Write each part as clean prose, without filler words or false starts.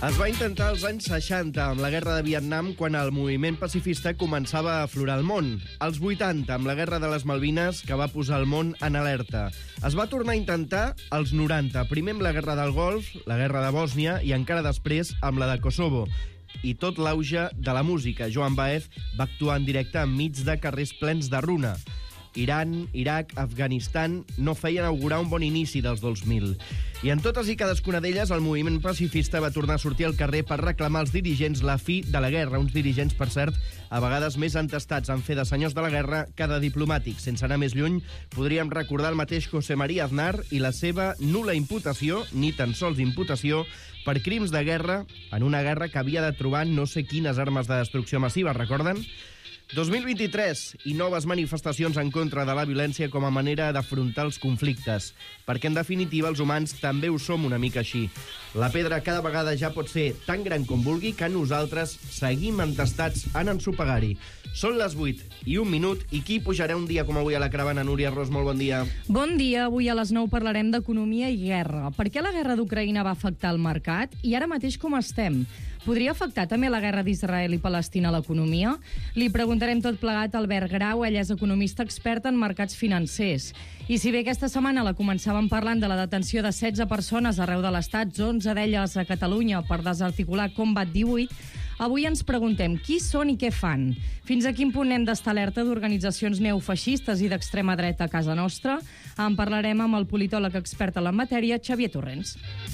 Es va intentar als anys 60, amb la guerra de Vietnam, quan el moviment pacifista començava a aflorar al món. Als 80, amb la guerra de les Malvines, que va posar el món en alerta. Es va tornar a intentar als 90, primer amb la guerra del Golf, la guerra de Bòsnia i encara després amb la de Kosovo. I tot l'auge de la música. Joan Baez va actuar en directe enmig de carrers plens de runa. Iran, Iraq, Afganistan no feien augurar un bon inici dels 2000. I en totes i cadascuna d'elles el moviment pacifista va tornar a sortir al carrer per reclamar als dirigents la fi de la guerra. Uns dirigents, per cert, a vegades més entestats en fer de senyors de la guerra que de diplomàtics. Sense anar més lluny, podríem recordar el mateix José María Aznar i la seva nul·la imputació, ni tan sols imputació, per crims de guerra en una guerra que havia de trobar no sé quines armes de destrucció massiva, recorden? 2023 i noves manifestacions en contra de la violència com a manera d'afrontar els conflictes, perquè en definitiva els humans també ho som una mica així. La pedra cada vegada ja pot ser tan gran com vulgui que nosaltres seguim entestats en ensopegar-hi. Són les 8 i 1 minut i qui pujarà un dia com avui a la caravana? Núria Ros, molt bon dia. Bon dia, avui a les 9 parlarem d'economia i guerra. Per què la guerra d'Ucraïna va afectar el mercat? I ara mateix com estem? Podria afectar també la guerra d'Israel i Palestina a l'economia? Li preguntarem tot plegat a Albert Grau, ell és economista expert en mercats financers. I si bé aquesta setmana la començàvem parlant de la detenció de 16 persones arreu de l'Estat, 11 d'elles a Catalunya per desarticular Combat 18, avui ens preguntem qui són i què fan. Fins a quin punt hem d'estar alerta d'organitzacions neofeixistes i d'extrema dreta a casa nostra? En parlarem amb el politòleg expert en la matèria, Xavier Torrents.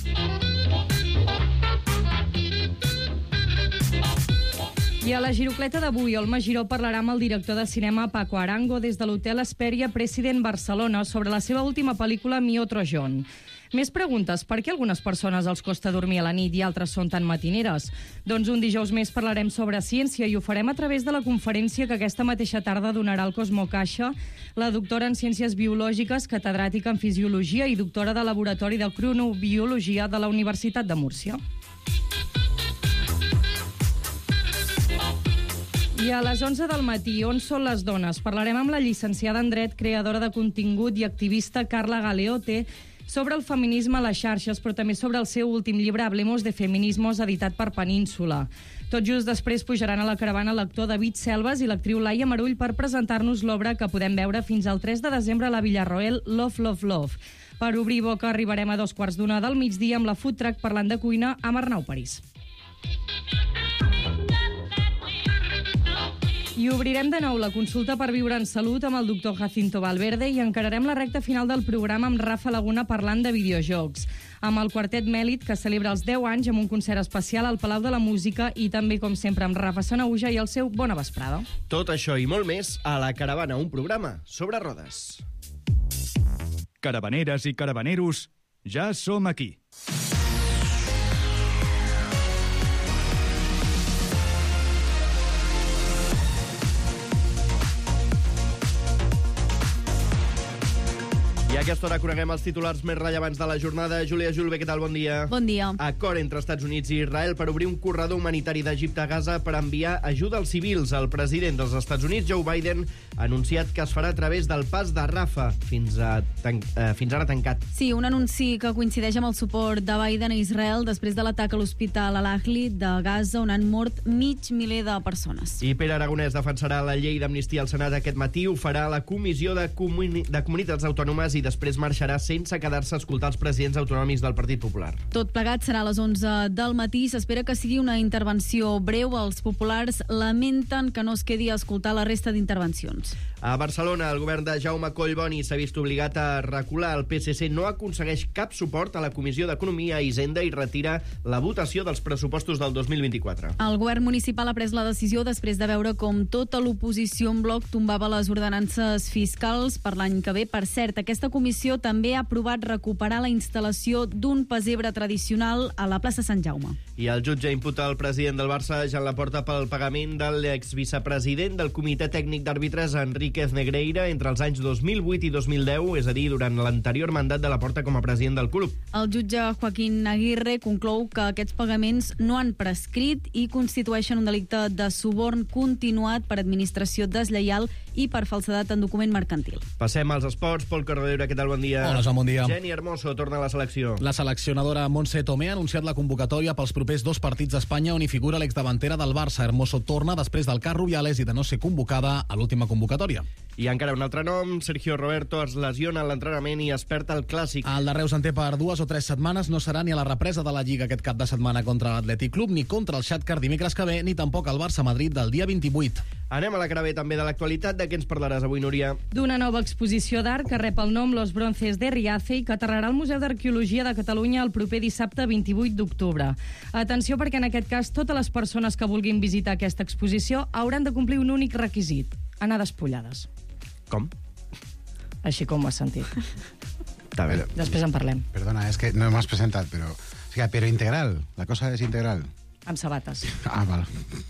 I a la girocleta d'avui, Olma Giró parlarà amb el director de cinema Paco Arango des de l'Hotel Hesperia President Barcelona sobre la seva última pel·lícula Mi Otro John. Més preguntes. Per què a algunes persones els costa dormir a la nit i altres són tan matineres? Doncs un dijous més parlarem sobre ciència i ho farem a través de la conferència que aquesta mateixa tarda donarà al Cosmo Caixa la doctora en Ciències Biològiques, catedràtica en Fisiologia i doctora de Laboratori de Cronobiologia de la Universitat de Múrcia. I a les 11 del matí, on són les dones? Parlarem amb la llicenciada en Dret, creadora de contingut i activista Carla Galeote sobre el feminisme a les xarxes, però també sobre el seu últim llibre Hablemos de Feminismos, editat per Península. Tot just després pujaran a la caravana l'actor David Selves i l'actriu Laia Marull per presentar-nos l'obra que podem veure fins al 3 de desembre a la Villarroel, Love, Love, Love. Per obrir boca arribarem a 2:15 del migdia amb la Food Truck parlant de cuina amb Arnau París. I obrirem de nou la consulta per viure en salut amb el doctor Jacinto Valverde i encararem la recta final del programa amb Rafa Laguna parlant de videojocs, amb el Quartet Mèlit, que celebra els 10 anys amb un concert especial al Palau de la Música i també, com sempre, amb Rafa Sanauja i el seu Bona Vesprada. Tot això i molt més a La Caravana, un programa sobre rodes. Caravaneres i caravaneros, ja som aquí. I a aquesta hora coneguem els titulars més rellevants de la jornada. Júlia Julve, què tal? Bon dia. Bon dia. Acord entre Estats Units i Israel per obrir un corredor humanitari d'Egipte a Gaza per enviar ajuda als civils. El president dels Estats Units, Joe Biden, ha anunciat que es farà a través del pas de Rafah, fins ara tancat. Sí, un anunci que coincideix amb el suport de Biden a Israel després de l'atac a l'hospital Al-Ahli de Gaza, on han mort 500.000 de persones. I Pere Aragonès defensarà la llei d'amnistia al Senat aquest matí, ho farà a la Comissió de Comunitats Autònomes i després marxarà sense quedar-se a escoltar els presidents autonòmics del Partit Popular. Tot plegat serà a les 11 del matí. S'espera que sigui una intervenció breu. Els populars lamenten que no es quedi a escoltar la resta d'intervencions. A Barcelona, el govern de Jaume Collboni s'ha vist obligat a recular. El PSC no aconsegueix cap suport a la Comissió d'Economia i Hisenda i retira la votació dels pressupostos del 2024. El govern municipal ha pres la decisió després de veure com tota l'oposició en bloc tombava les ordenances fiscals per l'any que ve. Per cert, aquesta comissió també ha aprovat recuperar la instal·lació d'un pessebre tradicional a la plaça Sant Jaume. I el jutge imputa al president del Barça, Joan Laporta, pel pagament de l'exvicepresident del Comitè Tècnic d'Àrbitres, Enríquez Negreira, entre els anys 2008 i 2010, és a dir, durant l'anterior mandat de Laporta com a president del club. El jutge Joaquín Aguirre conclou que aquests pagaments no han prescrit i constitueixen un delicte de suborn continuat per administració deslleial i per falsedat en document mercantil. Passem als esports. Pol Corredera, què tal? Bon dia. Hola, Joan, bon dia. Geni Hermoso torna a la selecció. La seleccionadora Montse Tomé ha anunciat la convocatòria pels propers 2 partits d'Espanya on hi figura l'exdavantera del Barça. Hermoso torna després del cas Rubiales i de no ser convocada a l'última convocatòria. I encara un altre nom, Sergio Roberto es lesiona a l'entrenament i es perd el Clàssic. El de Reus en té per 2 o 3 setmanes, no serà ni a la represa de la Lliga aquest cap de setmana contra l'Atlètic Club, ni contra el Shakhtar dimecres que ve, ni tampoc al Barça-Madrid del dia 28. Anem a la cara B també de l'actualitat. De què ens parlaràs avui, Núria? D'una nova exposició d'art que rep el nom Los Bronces de Riace i que aterrarà al Museu d'Arqueologia de Catalunya el proper dissabte 28 d'octubre. Atenció, perquè en aquest cas totes les persones que vulguin visitar aquesta exposició hauran de complir un únic requisit: anar despullades. Com? Així com ho has sentit. Està bé. Després en parlem. Perdona, es que no m'has presentat, pero integral. La cosa es integral. Amb sabates. Ah, val.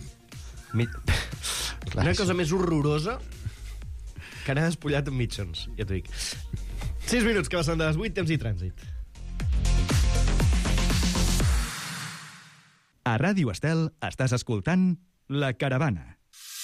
Una cosa més horrorosa que anar despullat amb mitjons, ja t'ho dic. 6 minuts que passen de les 8, temps i trànsit. A Ràdio Estel estàs escoltant La Caravana.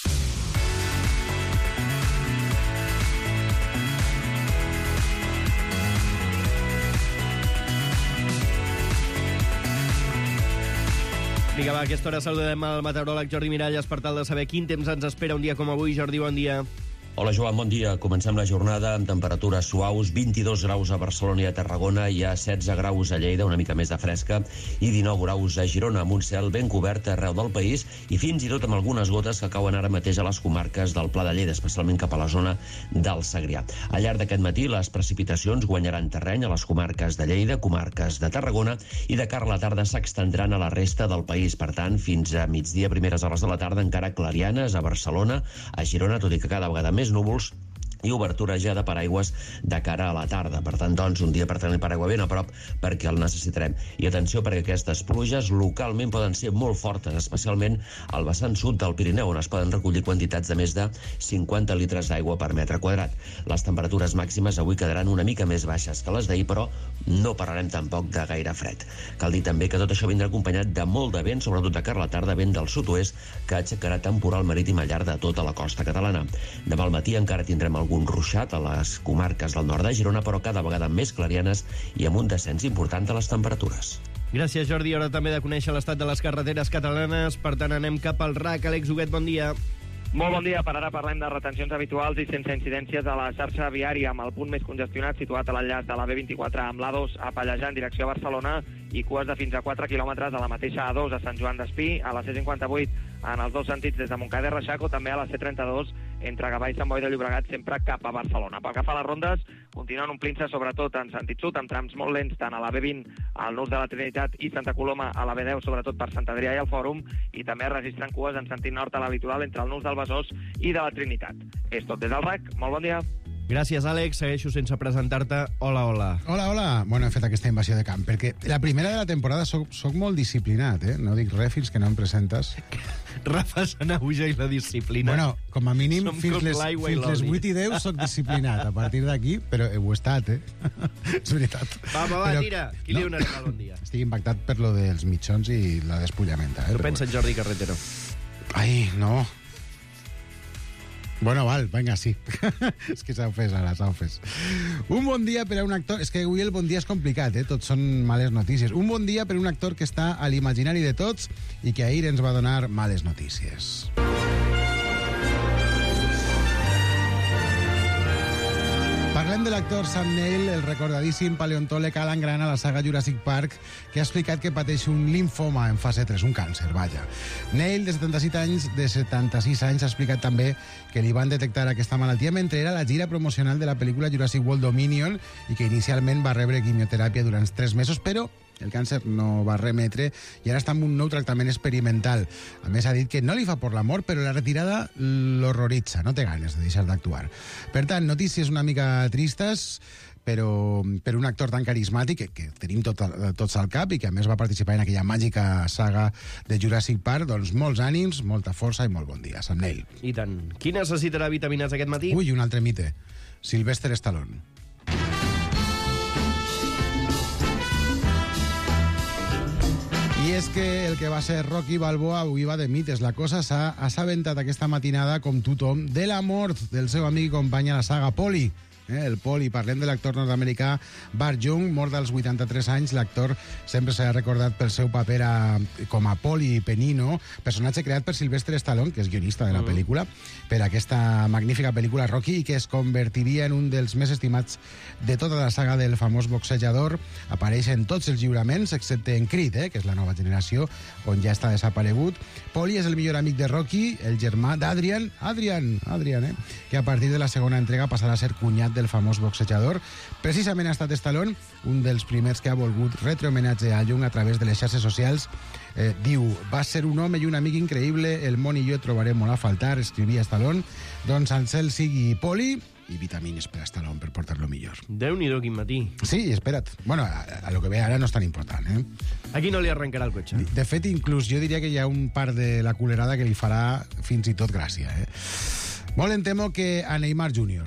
Vinga, va, a aquesta hora saludem el meteoròleg Jordi Miralles per tal de saber quin temps ens espera un dia com avui. Jordi, bon dia. Hola, Joan, bon dia. Comencem la jornada amb temperatures suaus, 22 graus a Barcelona i a Tarragona, hi ha 16 graus a Lleida, una mica més de fresca, i 19 graus a Girona, amb un cel ben cobert arreu del país, i fins i tot amb algunes gotes que cauen ara mateix a les comarques del Pla de Lleida, especialment cap a la zona del Segrià. Al llarg d'aquest matí, les precipitacions guanyaran terreny a les comarques de Lleida, comarques de Tarragona, i de cara a la tarda s'extendran a la resta del país. Per tant, fins a migdia, primeres hores de la tarda, encara clarianes a Barcelona, a Girona, tot i que cada vegada més núvols, i obertura ja de paraigües de cara a la tarda. Per tant, doncs, un dia per tenir paraigua ben a prop perquè el necessitarem. I atenció, perquè aquestes pluges localment poden ser molt fortes, especialment al vessant sud del Pirineu, on es poden recollir quantitats de més de 50 litres d'aigua per metre quadrat. Les temperatures màximes avui quedaran una mica més baixes que les d'ahir, però no parlarem tampoc de gaire fred. Cal dir també que tot això vindrà acompanyat de molt de vent, sobretot de cara a la tarda, vent del sud-oest, que aixecarà temporal marítim al llarg de tota la costa catalana. Demà al matí encara tindrem algun ruixat a les comarques del nord de Girona, però cada vegada més clarianes i amb un descens important de les temperatures. Gràcies, Jordi. Hora també de conèixer l'estat de les carreteres catalanes. Per tant, anem cap al RAC. Àlex Huguet, bon dia. Molt bon dia. Per ara parlem de retencions habituals i sense incidències a la xarxa viària, amb el punt més congestionat situat a l'enllaç de la B24 amb l'A2 a Pallejà en direcció a Barcelona i cues de fins a 4 quilòmetres a la mateixa A2 a Sant Joan d'Espí, a la C58 en els dos sentits des de Montcada i Reixac, o també a la C32 entre Gavà i Sant Boi de Llobregat, sempre cap a Barcelona. Pel que fa a les rondes, continuen omplint-se sobretot en sentit sud, amb trams molt lents tant a la B20 al nus de la Trinitat i Santa Coloma, a la B10 sobretot per Sant Adrià i el Fòrum, i també registren cues en sentit nord a la litoral entre el nus del Besòs i de la Trinitat. És tot des del RAC. Molt bon dia. Gràcies, Àlex. Segueixo sense presentar-te. Hola, hola. Hola, hola. Bueno, he fet aquesta invasió de camp, perquè la primera de la temporada soc molt disciplinat, eh? No dic res fins que no em presentes. Rafa Sanahuja i la disciplina. Bueno, com a mínim, Som fins com les l'aigua i 8 l'oli. i 10 soc disciplinat. A partir d'aquí, però ho he estat, eh? És veritat. Va, Però- tira. Qui li donarem el bon dia? Estic impactat per lo dels mitjons i la despullamenta, eh? Què Però pensa en Jordi Carretero? Ai, no. Bueno, val, vinga, sí. És que s'ha ofès ara, s'ha ofès. Un bon dia per a un actor... És que avui el bon dia és complicat, eh? Tots són males notícies. Un bon dia per a un actor que està a l'imaginari de tots i que ahir ens va donar males notícies. Parlem de l'actor Sam Neill, el recordadíssim paleontòleg Alan Grant a la saga Jurassic Park, que ha explicat que pateix un linfoma en fase 3, un càncer, vaja. Neill, de 76 anys, ha explicat també que li van detectar aquesta malaltia mentre era a la gira promocional de la pel·lícula Jurassic World Dominion i que inicialment va rebre quimioteràpia durant 3 mesos, però el càncer no va remetre i ara està amb un nou tractament experimental. A més, ha dit que no li fa por la mort, però la retirada l'horroritza, no té ganes de deixar d'actuar. Per tant, notícies una mica tristes, però per un actor tan carismàtic que tenim tots al cap i que a més va participar en aquella màgica saga de Jurassic Park, doncs molts ànims, molta força i molt bon dia. Sam Neill. I tant. Qui necessitarà vitamines aquest matí? Ui, un altre mite. Sylvester Stallone. I I és que el que va ser Rocky Balboa avui va de mites. La cosa s'ha assabentat aquesta matinada, com tothom, de la mort del seu amic i company a la saga Poli. El Poli, parlem de l'actor nord-americà Bart Young, mort dels 83 anys. L'actor sempre s'ha recordat pel seu paper com a Poli Penino, personatge creat per Sylvester Stallone, que és guionista de la pel·lícula, per aquesta magnífica pel·lícula Rocky, i que es convertiria en un dels més estimats de tota la saga del famós boxejador. Apareix en tots els lliuraments, excepte en Creed, que és la nova generació, on ja està desaparegut. Poli és el millor amic de Rocky, el germà d'Adrian, que a partir de la segona entrega passarà a ser cunyat del famós boxejador. Precisament ha estat Stallone un dels primers que ha volgut retre homenatge a Young a través de les xarxes socials. Diu, va ser un home i un amic increïble, el món i jo trobarem molt a faltar, escrivia Stallone. Doncs en cel sigui Poli i vitamines per a Stallone, per portar-lo millor. Déu-n'hi-do, quin matí. Sí, espera't. Bueno, a lo que ve ara no és tan important, Aquí no li arrencarà el cotxe. De fet, inclús jo diria que hi ha un part de la culerada que li farà fins i tot gràcia, Molt em temo que a Neymar Jr.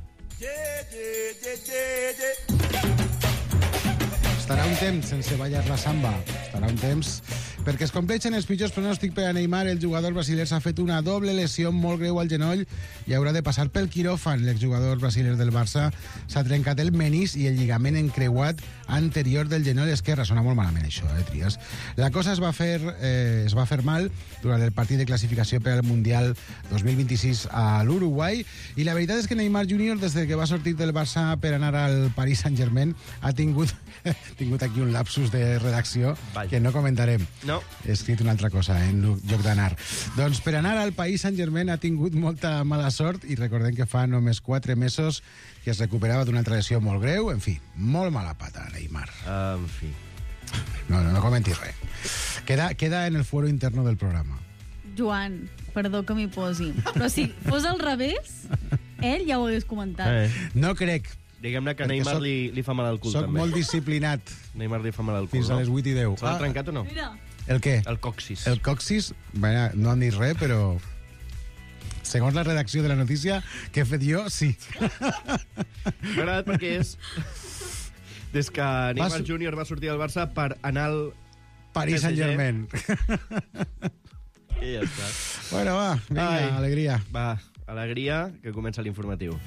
Estarà un temps sense ballar la samba. Estarà un temps perquè es compleixen els pitjors pronòstics per a Neymar. El jugador brasiler s'ha fet una doble lesió molt greu al genoll i haurà de passar pel quiròfan. L'exjugador brasiler del Barça s'ha trencat el menis i el lligament encreuat anterior del genoll esquerre. Sona molt malament això, Trias. La cosa es va fer mal durant el partit de classificació per al Mundial 2026 a l'Uruguai, i la veritat és que Neymar Jr., des que va sortir del Barça per anar al Paris Saint-Germain, ha tingut aquí un lapsus de redacció que no comentarem. No. He escrit una altra cosa en lloc d'anar. Doncs per anar al Paris Saint-Germain ha tingut molta mala sort, i recordem que fa només 4 mesos que es recuperava d'una altra lesió molt greu. En fi, molt mala pata, Neymar. En fi. No comentis res. Queda en el foro interno del programa. Joan, perdó que m'hi posi, però si fos al revés, ell ja ho hagués comentat. No crec. Diguem-ne que Neymar li fa mal al cul, Soc també. molt disciplinat. Neymar li fa mal al cul, Fins a les 8 i 10. Se l'ha trencat o no? Mira. El què? El coccis. El coccis, bueno, no han dit res, però segons la redacció de la notícia que he fet jo, sí. M'ha agradat perquè és des que Neymar Júnior va sortir del Barça per anar al Paris Saint-Germain. I ja està. Bueno, va, vinga, alegria. Va, alegria, que comença l'informatiu.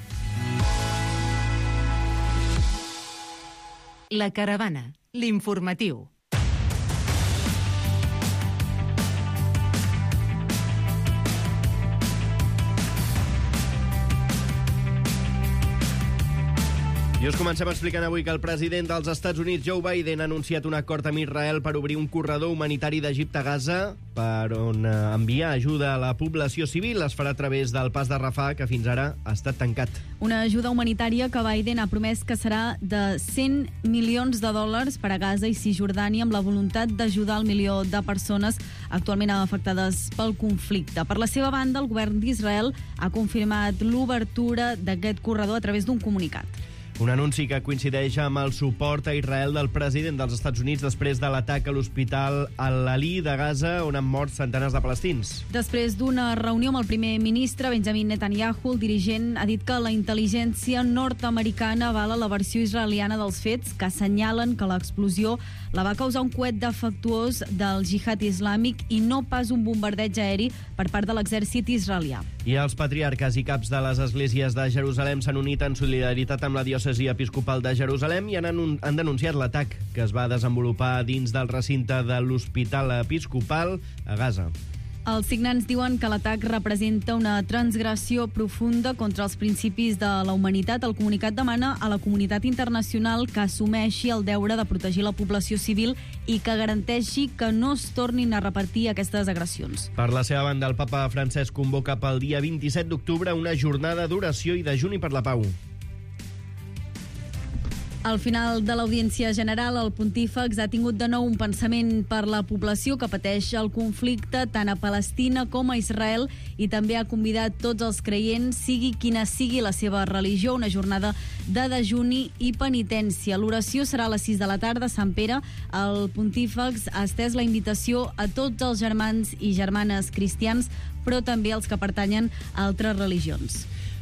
La Caravana, l'informatiu. I us comencem explicant avui que el president dels Estats Units, Joe Biden, ha anunciat un acord amb Israel per obrir un corredor humanitari d'Egipte a Gaza, per on enviar ajuda a la població civil. Es farà a través del pas de Rafah, que fins ara ha estat tancat. Una ajuda humanitària que Biden ha promès que serà de 100 milions de dòlars per a Gaza i Cisjordània, amb la voluntat d'ajudar el milió de persones actualment afectades pel conflicte. Per la seva banda, el govern d'Israel ha confirmat l'obertura d'aquest corredor a través d'un comunicat. Un anunci que coincideix amb el suport a Israel del president dels Estats Units després de l'atac a l'hospital Al-Ali de Gaza, on han mort centenars de palestins. Després d'una reunió amb el primer ministre Benjamin Netanyahu, el dirigent ha dit que la intel·ligència nord-americana avala la versió israeliana dels fets, que assenyalen que l'explosió la va causar un coet defectuós del jihad islàmic i no pas un bombardeig aeri per part de l'exèrcit israelià. I els patriarques i caps de les esglésies de Jerusalem s'han unit en solidaritat amb la diòcesi episcopal de Jerusalem i han denunciat l'atac que es va desenvolupar dins del recinte de l'Hospital Episcopal a Gaza. Els signants diuen que l'atac representa una transgressió profunda contra els principis de la humanitat. El comunicat demana a la comunitat internacional que assumeixi el deure de protegir la població civil i que garanteixi que no es tornin a repetir aquestes agressions. Per la seva banda, el papa Francesc convoca pel dia 27 d'octubre una jornada d'oració i dejuni per la pau. Al final de l'audiència general, el pontífex ha tingut de nou un pensament per la població que pateix el conflicte tant a Palestina com a Israel, i també ha convidat tots els creients, sigui quina sigui la seva religió, una jornada de dejuni i penitència. L'oració serà a les 6 de la tarda a Sant Pere. El pontífex ha estès la invitació a tots els germans i germanes cristians, però també als que pertanyen a altres religions.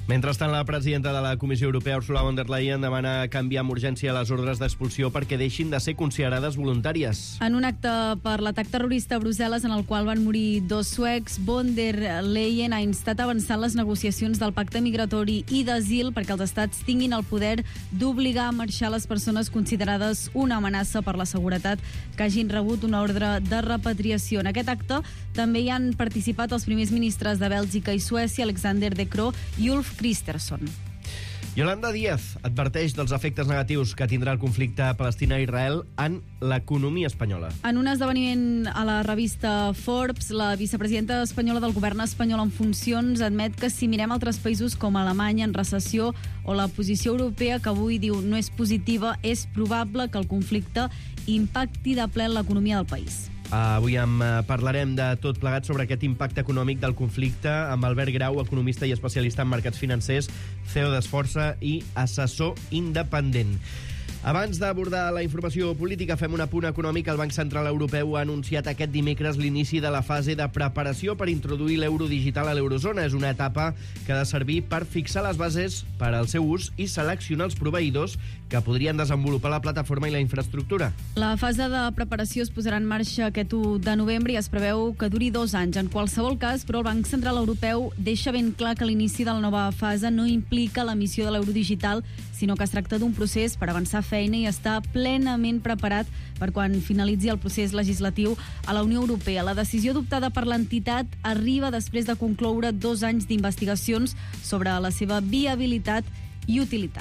Mentrestant, la presidenta de la Comissió Europea, Ursula von der Leyen, demana canviar amb urgència les ordres d'expulsió perquè deixin de ser considerades voluntàries. En un acte per l'atac terrorista a Brussel·les, en el qual van morir 2 suecs, von der Leyen ha instat a avançar les negociacions del pacte migratori i d'asil perquè els estats tinguin el poder d'obligar a marxar les persones considerades una amenaça per la seguretat que hagin rebut una ordre de repatriació. En aquest acte també hi han participat els primers ministres de Bèlgica i Suècia, Alexander De Croo i Ulf Kristersson. Yolanda Díaz adverteix dels efectes negatius que tindrà el conflicte Palestina-Israel en l'economia espanyola. En un esdeveniment a la revista Forbes, la vicepresidenta espanyola del govern espanyol en funcions admet que si mirem altres països com Alemanya en recessió o la posició europea que avui diu no és positiva, és probable que el conflicte impacti de ple en l'economia del país. Avui parlarem de tot plegat sobre aquest impacte econòmic del conflicte amb Albert Grau, economista i especialista en mercats financers, CEO d'Esforça i assessor independent. Abans d'abordar la informació política, fem un apunt econòmic. El Banc Central Europeu ha anunciat aquest dimecres l'inici de la fase de preparació per introduir l'euro digital a l'eurozona. És una etapa que ha de servir per fixar les bases per al seu ús i seleccionar els proveïdors que podrien desenvolupar la plataforma i la infraestructura. La fase de preparació es posarà en marxa aquest 1 de novembre i es preveu que duri 2 anys. En qualsevol cas, però, el Banc Central Europeu deixa ben clar que l'inici de la nova fase no implica l'emissió de l'euro digital, sinó que es tracta d'un procés per avançar feina i estar plenament preparat per quan finalitzi el procés legislatiu a la Unió Europea. La decisió adoptada per l'entitat arriba després de concloure 2 anys d'investigacions sobre la seva viabilitat i utilitat.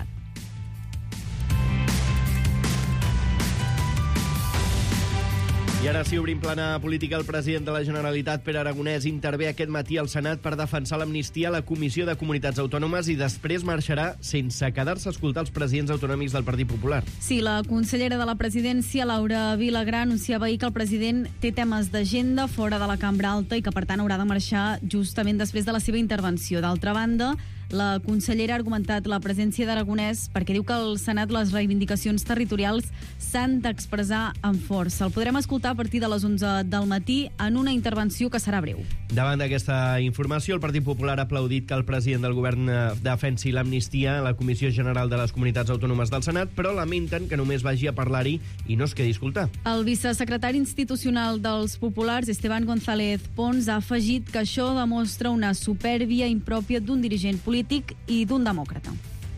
I ara sí, obrim plana política. El president de la Generalitat, Pere Aragonès, intervé aquest matí al Senat per defensar l'amnistia a la Comissió de Comunitats Autònomes i després marxarà sense quedar-se a escoltar els presidents autonòmics del Partit Popular. Sí, la consellera de la presidència, Laura Vilagrà, anunciava ahir que el president té temes d'agenda fora de la cambra alta i que, per tant, haurà de marxar justament després de la seva intervenció. D'altra banda, la consellera ha argumentat la presència d'Aragonès perquè diu que al Senat les reivindicacions territorials s'han d'expressar amb força. El podrem escoltar a partir de les 11 del matí en una intervenció que serà breu. Davant d'aquesta informació, el Partit Popular ha aplaudit que el president del govern defensi l'amnistia a la Comissió General de les Comunitats Autònomes del Senat, però lamenten que només vagi a parlar-hi i no es quedi a escoltar. El vicesecretari institucional dels Populars, Esteban González Pons, ha afegit que això demostra una supèrbia impròpia d'un dirigent polític y de un demócrata.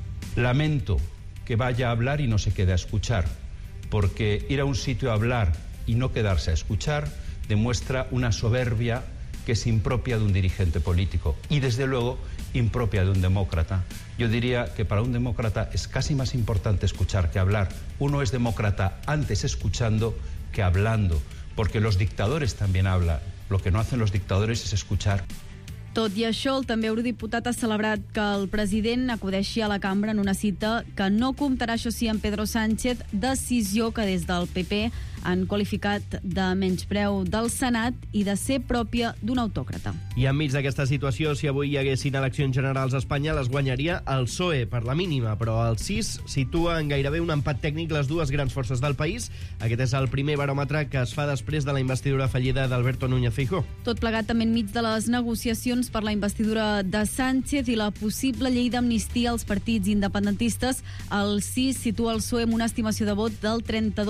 Lamento que vaya a hablar y no se quede a escuchar, porque ir a un sitio a hablar y no quedarse a escuchar demuestra una soberbia que es impropia de un dirigente político y, desde luego, impropia de un demócrata. Yo diría que para un demócrata es casi más importante escuchar que hablar. Uno es demócrata antes escuchando que hablando, porque los dictadores también hablan. Lo que no hacen los dictadores es escuchar. Tot i això, el també eurodiputat ha celebrat que el president acudeixi a la cambra en una cita que no comptarà, això sí, amb Pedro Sánchez, decisió que des del PP han qualificat de menyspreu del Senat i de ser pròpia d'un autòcrata. I enmig d'aquesta situació, si avui hi haguessin eleccions generals a Espanya, les guanyaria el PSOE per la mínima, però el CIS situa en gairebé un empat tècnic les dues grans forces del país. Aquest és el primer baròmetre que es fa després de la investidura fallida d'Alberto Núñez Feijóo. Tot plegat també enmig de les negociacions per la investidura de Sánchez i la possible llei d'amnistia als partits independentistes. El CIS situa el PSOE amb una estimació de vot del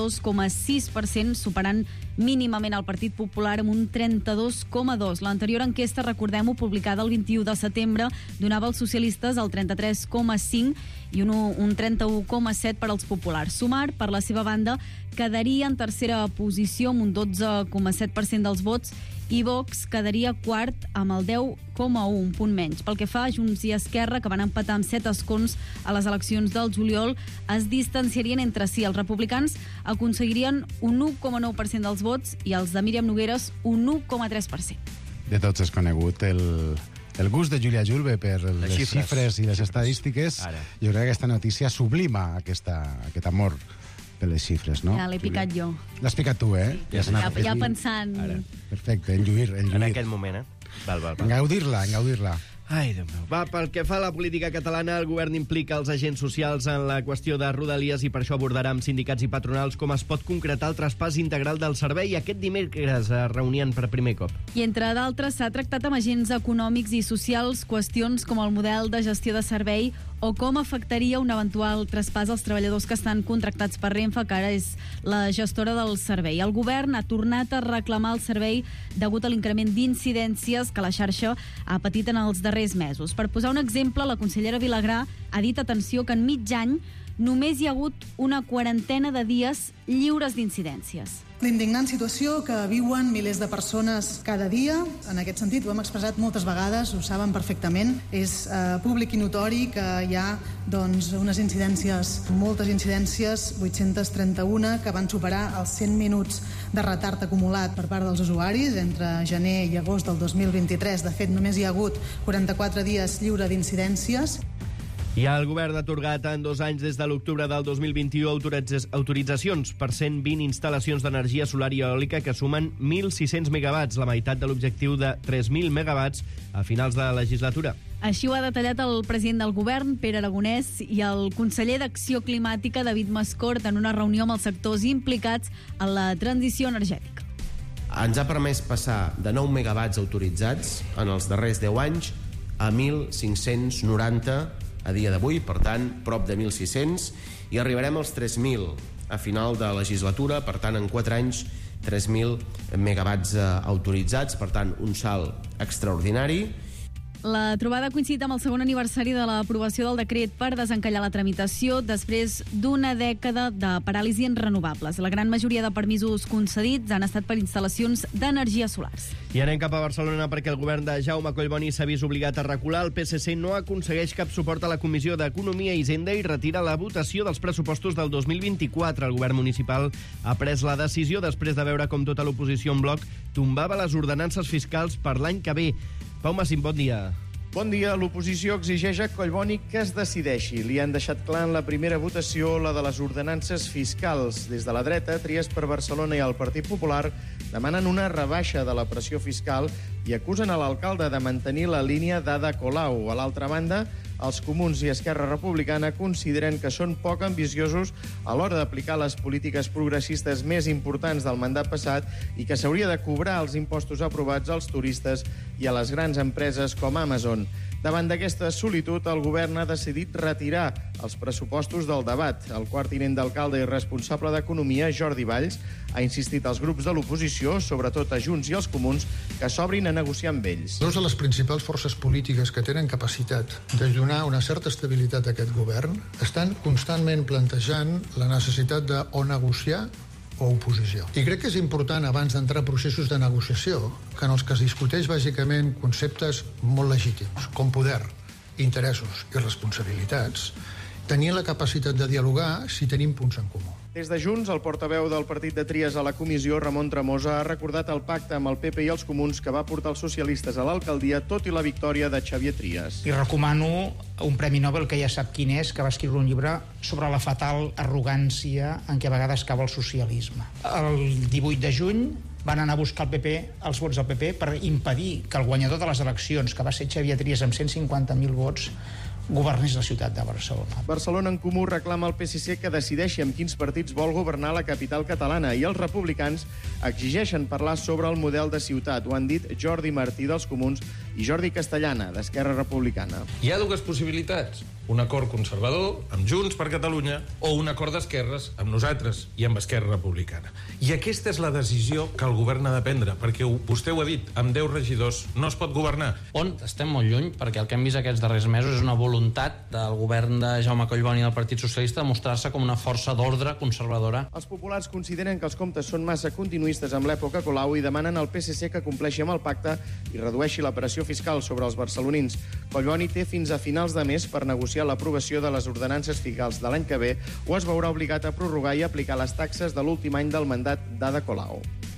32,6%, superant mínimament el Partit Popular amb un 32,2%. L'anterior enquesta, recordem-ho, publicada el 21 de setembre, donava als socialistes el 33,5% i un 31,7% per als populars. Sumar, per la seva banda, quedaria en tercera posició amb un 12,7% dels vots i Vox quedaria quart amb el 10,1%, un punt menys. Pel que fa a Junts i Esquerra, que van empatar amb 7 escons a les eleccions del juliol, es distanciarien entre si. Els republicans aconseguirien un 1,9% dels vots i els de Míriam Nogueres un 1,3%. De tots és conegut el gust de Júlia Julve per les xifres i les estadístiques. Ara. Jo crec que aquesta notícia sublima aquest amor per les xifres, no? Ja l'he picat jo. L'has picat tu, eh? Ja pensant... Perfecte, en lluir. En aquest moment, Val. En gaudir-la. Ai, Déu meu. Va, pel que fa a la política catalana, el govern implica els agents socials en la qüestió de Rodalies i per això abordarà amb sindicats i patronals com es pot concretar el traspàs integral del servei. Aquest dimecres es reunien per primer cop. I entre d'altres s'ha tractat amb agents econòmics i socials qüestions com el model de gestió de servei o com afectaria un eventual traspàs als treballadors que estan contractats per Renfe, que ara és la gestora del servei. El govern ha tornat a reclamar el servei degut a l'increment d'incidències que la xarxa ha patit en els darrers mesos. Per posar un exemple, la consellera Vilagrà ha dit, atenció, que en mig any només hi ha hagut una quarantena de dies lliures d'incidències. L'indignant situació que viuen milers de persones cada dia, en aquest sentit ho hem expressat moltes vegades, ho saben perfectament, és públic i notori que hi ha unes incidències, moltes incidències, 831, que van superar els 100 minuts de retard acumulat per part dels usuaris entre gener i agost del 2023. De fet, només hi ha hagut 44 dies lliure d'incidències. I el govern ha atorgat en 2 anys des de l'octubre del 2021 autoritzacions per 120 instal·lacions d'energia solar i eòlica que sumen 1.600 megawatts, la meitat de l'objectiu de 3.000 megawatts a finals de la legislatura. Així ho ha detallat el president del govern, Pere Aragonès, i el conseller d'Acció Climàtica, David Mascort, en una reunió amb els sectors implicats en la transició energètica. Ens ha permès passar de 9 megawatts autoritzats en els darrers 10 anys a 1.590 a dia d'avui, per tant, prop de 1.600, i arribarem als 3.000 a final de legislatura, per tant, en 4 anys, 3.000 megawatts autoritzats, per tant, un salt extraordinari. La trobada ha coincidit amb el segon aniversari de l'aprovació del decret per desencallar la tramitació després d'una dècada de paràlisi en renovables. La gran majoria de permisos concedits han estat per instal·lacions d'energies solars. I anem cap a Barcelona perquè el govern de Jaume Collboni s'ha vist obligat a recular. El PSC no aconsegueix cap suport a la Comissió d'Economia i Hisenda i retira la votació dels pressupostos del 2024. El govern municipal ha pres la decisió després de veure com tota l'oposició en bloc tombava les ordenances fiscals per l'any que ve. Pau Massim, bon dia. Bon dia. L'oposició exigeix a Collboni que es decideixi. Li han deixat clar en la primera votació la de les ordenances fiscals. Des de la dreta, Tries per Barcelona i el Partit Popular demanen una rebaixa de la pressió fiscal i acusen a l'alcalde de mantenir la línia d'Ada Colau. A l'altra banda, els Comuns i Esquerra Republicana consideren que són poc ambiciosos a l'hora d'aplicar les polítiques progressistes més importants del mandat passat i que s'hauria de cobrar els impostos aprovats als turistes i a les grans empreses com Amazon. Davant d'aquesta solitud, el govern ha decidit retirar els pressupostos del debat. El quart tinent d'alcalde i responsable d'Economia, Jordi Valls, ha insistit als grups de l'oposició, sobretot a Junts i als Comuns, que s'obrin a negociar amb ells. Dos de les principals forces polítiques que tenen capacitat de donar una certa estabilitat a aquest govern estan constantment plantejant la necessitat de o negociar o oposició. I crec que és important, abans d'entrar a processos de negociació, que en els que es discuteix bàsicament conceptes molt legítims, com poder, interessos i responsabilitats, tenir la capacitat de dialogar si tenim punts en comú. Des de Junts, el portaveu del partit de Tries a la comissió, Ramon Tremosa, ha recordat el pacte amb el PP i els Comuns que va portar els socialistes a l'alcaldia, tot i la victòria de Xavier Trias. I recomano un Premi Nobel que ja sap quin és, que va escriure un llibre sobre la fatal arrogància en què a vegades cau el socialisme. El 18 de juny van anar a buscar el PP, els vots del PP, per impedir que el guanyador de les eleccions, que va ser Xavier Trias amb 150.000 vots, governés la ciutat de Barcelona. Barcelona en Comú reclama al PSC que decideixi amb quins partits vol governar la capital catalana i els republicans exigeixen parlar sobre el model de ciutat. Ho han dit Jordi Martí dels Comuns i Jordi Castellana d'Esquerra Republicana. Hi ha dues possibilitats. Un acord conservador amb Junts per Catalunya o un acord d'esquerres amb nosaltres i amb Esquerra Republicana. I aquesta és la decisió que el govern ha de prendre, perquè vostè ho ha dit, amb 10 regidors no es pot governar. On estem molt lluny, perquè el que hem vist aquests darrers mesos és una voluntat del govern de Jaume Collboni i del Partit Socialista de mostrar-se com una força d'ordre conservadora. Els populars consideren que els comptes són massa continuistes amb l'època Colau i demanen al PSC que compleixi amb el pacte i redueixi la pressió fiscal sobre els barcelonins. Collboni té fins a finals de mes per negociar l'aprovació de les ordenances fiscals de l'any que ve o es veurà obligat a prorrogar i aplicar les taxes de l'últim any del mandat d'Ada Colau.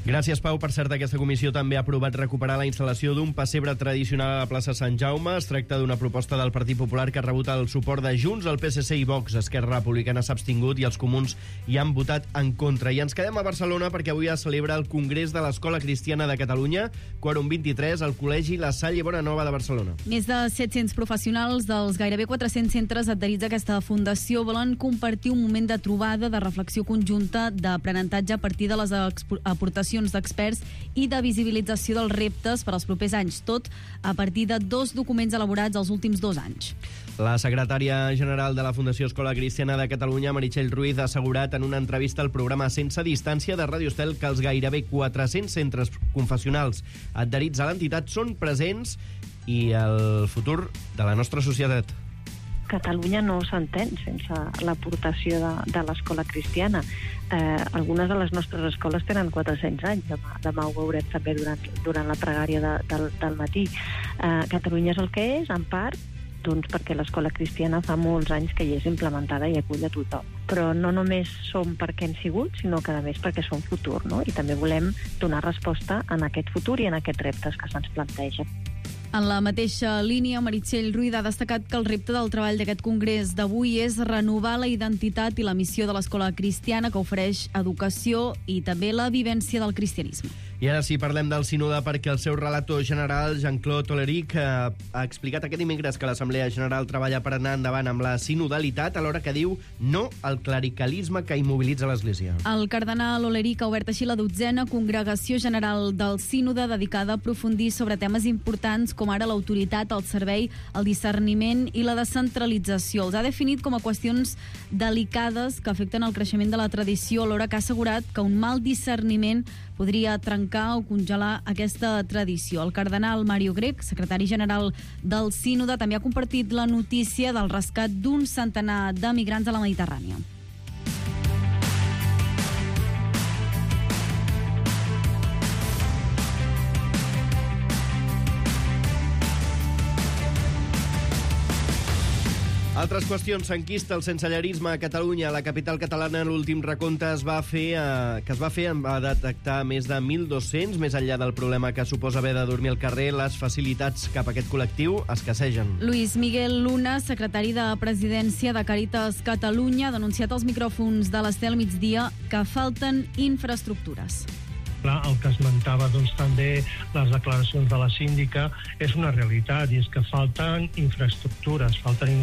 Gràcies, Pau. Per cert, aquesta comissió també ha aprovat recuperar la instal·lació d'un pessebre tradicional a la plaça Sant Jaume. Es tracta d'una proposta del Partit Popular que ha rebut el suport de Junts, el PSC i Vox. Esquerra Republicana s'ha abstingut i els comuns hi han votat en contra. I ens quedem a Barcelona perquè avui es celebra el Congrés de l'Escola Cristiana de Catalunya, Quòrum 23, al Col·legi La Salle Bonanova de Barcelona. Més de 700 professionals dels gairebé 400 centres adherits a aquesta fundació volen compartir un moment de trobada, de reflexió conjunta, d'aprenentatge a partir de les aportacions d'experts i de visibilització dels reptes per als propers anys, tot a partir de 2 documents elaborats els últims 2 anys. La secretària general de la Fundació Escola Cristiana de Catalunya, Meritxell Ruiz, ha assegurat en una entrevista al programa Sense Distància de Ràdio Estel que els gairebé 400 centres confessionals adherits a l'entitat són presents i el futur de la nostra societat. Catalunya no s'entén sense l'aportació de l'escola cristiana. Algunes de les nostres escoles tenen 400 anys, demà ho veurem també durant la pregària del matí. Catalunya és el que és, en part, doncs perquè l'escola cristiana fa molts anys que hi és implementada i acull a tothom. Però no només som perquè hem sigut, sinó que a més perquè som futur, no? I també volem donar resposta en aquest futur i en aquests reptes que se'ns plantegen. En la mateixa línia, Meritxell Ruiz ha destacat que el repte del treball d'aquest congrés d'avui és renovar la identitat i la missió de l'escola cristiana, que ofereix educació i també la vivència del cristianisme. I ara sí, parlem del sínode perquè el seu relator general, Jean-Claude Toleric, ha explicat aquest dimecres que l'Assemblea General treballa per anar endavant amb la sinodalitat, alhora que diu no al clericalisme que immobilitza l'Església. El cardenal Oleric ha obert així la 12a congregació general del sínode dedicada a aprofundir sobre temes importants com ara l'autoritat, el servei, el discerniment i la descentralització. Els ha definit com a qüestions delicades que afecten el creixement de la tradició, alhora que ha assegurat que un mal discerniment podria trencar o congelar aquesta tradició. El cardenal Mario Grech, secretari general del sínode, també ha compartit la notícia del rescat d'un centenar de migrants a la Mediterrània. Altres qüestions. S'enquista el sensellarisme a Catalunya. La capital catalana, l'últim recompte que es va fer va detectar més de 1.200. Més enllà del problema que suposa haver de dormir al carrer, les facilitats cap a aquest col·lectiu escassegen. Luis Miguel Luna, secretari de Presidència de Càritas Catalunya, ha denunciat als micròfons de l'Estel Migdia que falten infraestructures. El que esmentava també les declaracions de la síndica és una realitat, i és que falten infraestructures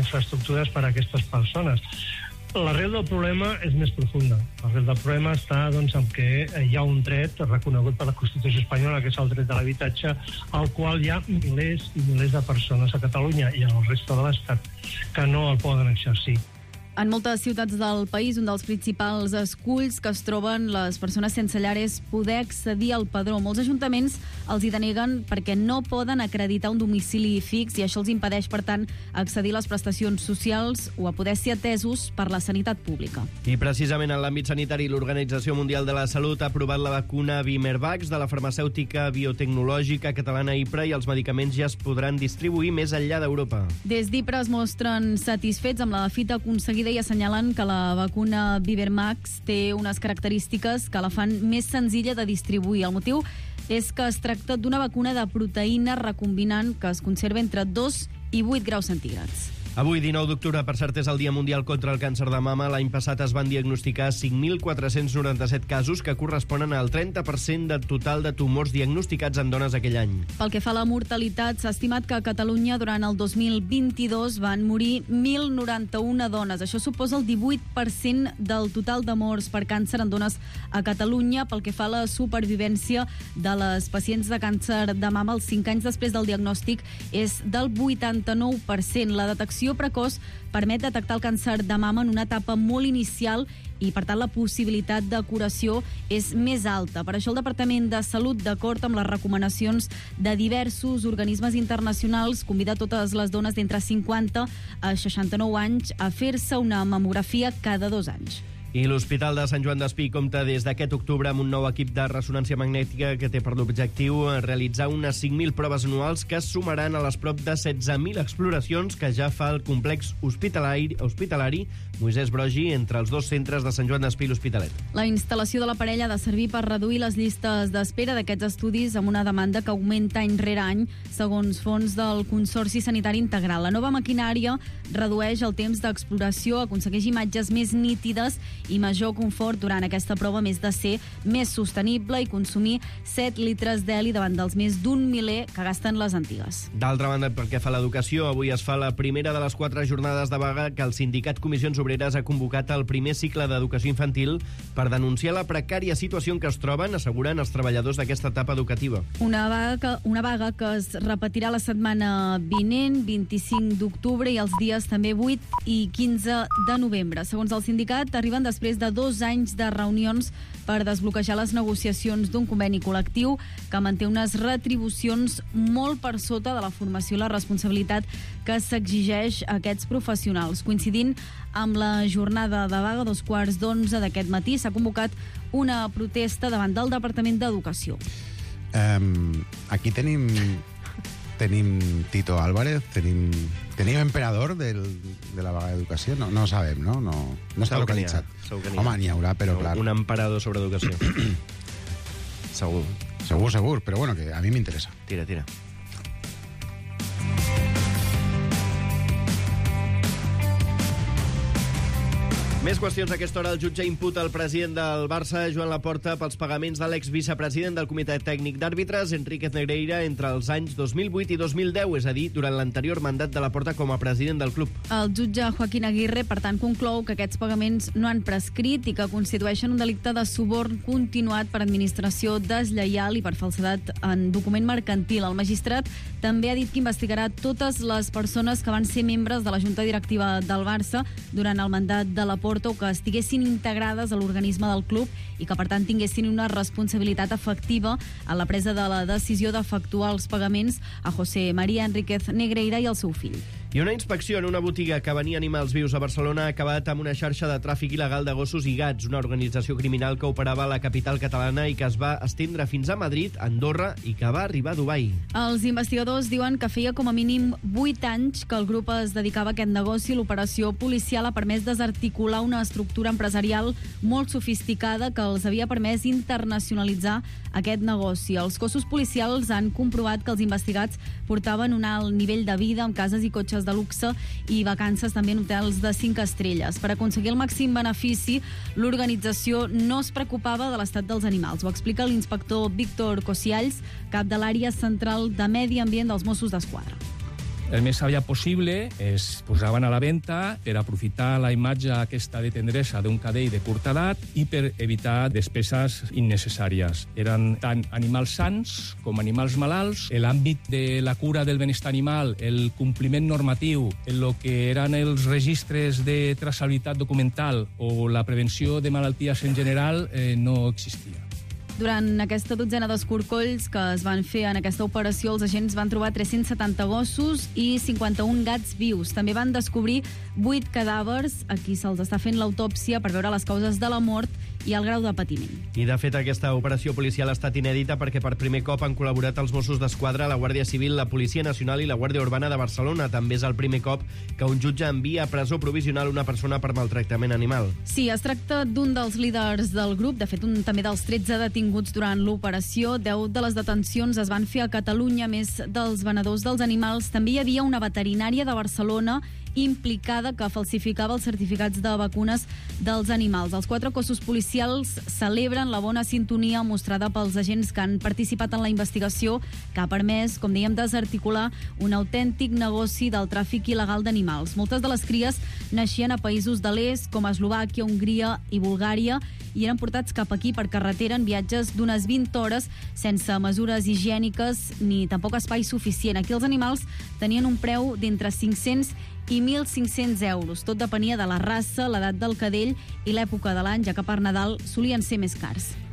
per a aquestes persones. L'arrel del problema és més profunda. L'arrel del problema està en que hi ha un dret reconegut per la Constitució espanyola, que és el dret de l'habitatge, al qual hi ha milers i milers de persones a Catalunya i en el resto de l'Estat que no el poden exercir. En moltes ciutats del país, un dels principals esculls que es troben les persones sense llar és poder accedir al padró. Molts ajuntaments els hi deneguen perquè no poden acreditar un domicili fix i això els impedeix, per tant, accedir a les prestacions socials o a poder ser atesos per la sanitat pública. I precisament en l'àmbit sanitari, l'Organització Mundial de la Salut ha aprovat la vacuna Vimervax de la farmacèutica biotecnològica catalana IPRA i els medicaments ja es podran distribuir més enllà d'Europa. Des d'IPRA es mostren satisfets amb la fita aconseguida i assenyalen que la vacuna Vivermax té unes característiques que la fan més senzilla de distribuir. El motiu és que es tracta d'una vacuna de proteïna recombinant que es conserva entre 2 i 8 graus centígrads. Avui, 19 d'octubre, per cert, és el Dia Mundial contra el Càncer de Mama. L'any passat es van diagnosticar 5.497 casos, que corresponen al 30% del total de tumors diagnosticats en dones aquell any. Pel que fa a la mortalitat, s'ha estimat que a Catalunya durant el 2022 van morir 1.091 dones. Això suposa el 18% del total de morts per càncer en dones a Catalunya. Pel que fa a la supervivència de les pacients de càncer de mama, els 5 anys després del diagnòstic és del 89%. La detecció precoç permet detectar el càncer de mama en una etapa molt inicial i, per tant, la possibilitat de curació és més alta. Per això el Departament de Salut, d'acord amb les recomanacions de diversos organismes internacionals, convida totes les dones d'entre 50 a 69 anys a fer-se una mamografia cada 2 anys. I l'Hospital de Sant Joan d'Espí compta des d'aquest octubre amb un nou equip de ressonància magnètica que té per l'objectiu realitzar unes 5.000 proves anuals que es sumaran a les prop de 16.000 exploracions que ja fa el complex hospitalari Moisès Broggi entre els dos centres de Sant Joan d'Espí i l'Hospitalet. La instal·lació de l'aparell ha de servir per reduir les llistes d'espera d'aquests estudis amb una demanda que augmenta any rere any, segons fons del Consorci Sanitari Integral. La nova maquinària redueix el temps d'exploració, aconsegueix imatges més nítides i major confort durant aquesta prova, més de ser més sostenible i consumir 7 litres d'heli davant dels més d'un miler que gasten les antigues. D'altra banda, pel que fa a l'educació, avui es fa la primera de les 4 jornades de vaga que el sindicat Comissions Obreres ha convocat al primer cicle d'educació infantil per denunciar la precària situació en què es troben, asseguren els treballadors d'aquesta etapa educativa. Una vaga que es repetirà la setmana vinent, 25 d'octubre, i els dies també 8 i 15 de novembre. Segons el sindicat, arriben després de 2 anys de reunions per desbloquejar les negociacions d'un conveni col·lectiu que manté unes retribucions molt per sota de la formació i la responsabilitat que s'exigeix a aquests professionals. Coincidint amb la jornada de vaga, 11:15 d'aquest matí, s'ha convocat una protesta davant del Departament d'Educació. Aquí tenim Tito Álvarez, tenim emperador de la vaga d'educació? No sabem, no? No està localitzat. Home, n'hi haurà, però clar. Un emperador sobre educació. Segur. Segur, però bueno, que a mi m'interessa. Tira. Més qüestions a aquesta hora. El jutge imputa el president del Barça, Joan Laporta, pels pagaments de l'exvicepresident del Comitè Tècnic d'Àrbitres, Enríquez Negreira, entre els anys 2008 i 2010, és a dir, durant l'anterior mandat de Laporta com a president del club. El jutge Joaquín Aguirre, per tant, conclou que aquests pagaments no han prescrit i que constitueixen un delicte de suborn continuat per administració deslleial i per falsedat en document mercantil. El magistrat també ha dit que investigarà totes les persones que van ser membres de la junta directiva del Barça durant el mandat de Laporta o que estiguessin integrades a l'organisme del club i que, per tant, tinguessin una responsabilitat efectiva en la presa de la decisió d'efectuar els pagaments a José María Enríquez Negreira i al seu fill. I una inspecció en una botiga que venia animals vius a Barcelona ha acabat amb una xarxa de tràfic il·legal de gossos i gats, una organització criminal que operava a la capital catalana i que es va estendre fins a Madrid, Andorra i que va arribar a Dubai. Els investigadors diuen que feia com a mínim 8 anys que el grup es dedicava a aquest negoci. L'operació policial ha permès desarticular una estructura empresarial molt sofisticada que els havia permès internacionalitzar aquest negoci. Els cossos policials han comprovat que els investigats portaven un alt nivell de vida amb cases i cotxes de luxe i vacances també en hotels de 5 estrelles. Per aconseguir el màxim benefici, l'organització no es preocupava de l'estat dels animals. Ho explica l'inspector Víctor Cosialls, cap de l'àrea central de Medi Ambient dels Mossos d'Esquadra. El més aviat possible es posaven a la venda per aprofitar la imatge aquesta de tendresa d'un cadell de curta edat i per evitar despeses innecessàries. Eren tant animals sans com animals malalts. L'àmbit de la cura del benestar animal, el compliment normatiu, el que eren els registres de traçabilitat documental o la prevenció de malalties en general no existia. Durant aquesta dotzena d'escorcolls que es van fer en aquesta operació, els agents van trobar 370 gossos i 51 gats vius. També van descobrir 8 cadàvers a qui se'ls està fent l'autòpsia per veure les causes de la mort i el grau de patiment. I, de fet, aquesta operació policial ha estat inèdita perquè per primer cop han col·laborat els Mossos d'Esquadra, la Guàrdia Civil, la Policia Nacional i la Guàrdia Urbana de Barcelona. També és el primer cop que un jutge envia a presó provisional una persona per maltractament animal. Sí, es tracta d'un dels líders del grup, de fet, un també dels 13 detinguts durant l'operació. 10 de les detencions es van fer a Catalunya. Més dels venedors dels animals, també hi havia una veterinària de Barcelona implicada que falsificava els certificats de vacunes dels animals. Els 4 cossos policials celebren la bona sintonia mostrada pels agents que han participat en la investigació, que ha permès, com dèiem, desarticular un autèntic negoci del tràfic il·legal d'animals. Moltes de les cries naixien a països de l'est, com Eslovàquia, Hongria i Bulgària, i eren portats cap aquí per carretera en viatges d'unes 20 hores sense mesures higièniques ni tampoc espai suficient. Aquí els animals tenien un preu d'entre 500 i 1.500 euros. Tot depenia de la raça, l'edat del cadell i l'època de l'any, ja que per Nadal solien ser més cars.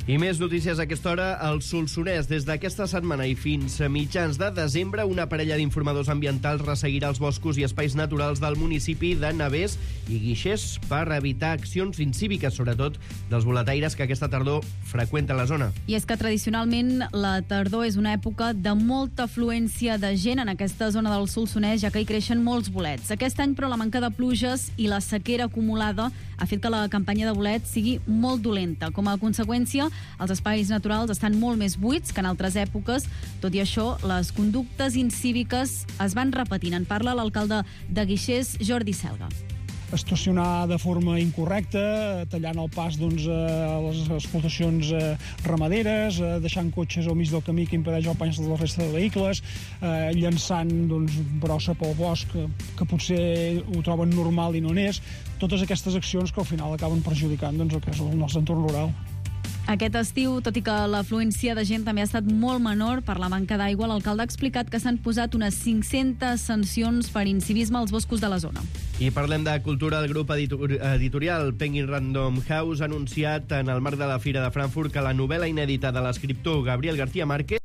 I més notícies a aquesta hora. Al Solsonès, des d'aquesta setmana i fins a mitjans de desembre, una parella d'informadors ambientals resseguirà els boscos i espais naturals del municipi de Navès i Guixers per evitar accions incíviques, sobretot dels boletaires que aquesta tardor freqüenten la zona. I és que tradicionalment la tardor és una època de molta afluència de gent en aquesta zona del Solsonès, ja que hi creixen molts bolets. Aquest any, però, la manca de pluges i la sequera acumulada ha fet que la campanya de bolets sigui molt dolenta. Com a conseqüència, els espais naturals estan molt més buits que en altres èpoques. Tot i això, les conductes incíviques es van repetint. En parla l'alcalde de Guixers, Jordi Selga. Estacionar de forma incorrecta, tallant el pas a les explotacions ramaderes, deixant cotxes al mig del camí que impedeix el pas de la resta de vehicles, llançant brossa pel bosc que potser ho troben normal i no n'és. Totes aquestes accions que al final acaben perjudicant el que és el nostre entorn rural. Aquest estiu, tot i que l'afluència de gent també ha estat molt menor per la manca d'aigua, l'alcalde ha explicat que s'han posat unes 500 sancions per incivisme als boscos de la zona. I parlem de cultura. El grup editorial Penguin Random House ha anunciat en el marc de la Fira de Frankfurt que la novel·la inèdita de l'escriptor Gabriel García Márquez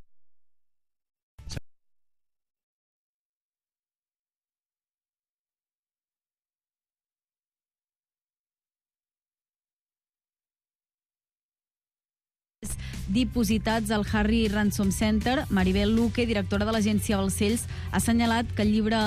dipositats al Harry Ransom Center. Maribel Luque, directora de l'agència Balcells, ha assenyalat que el llibre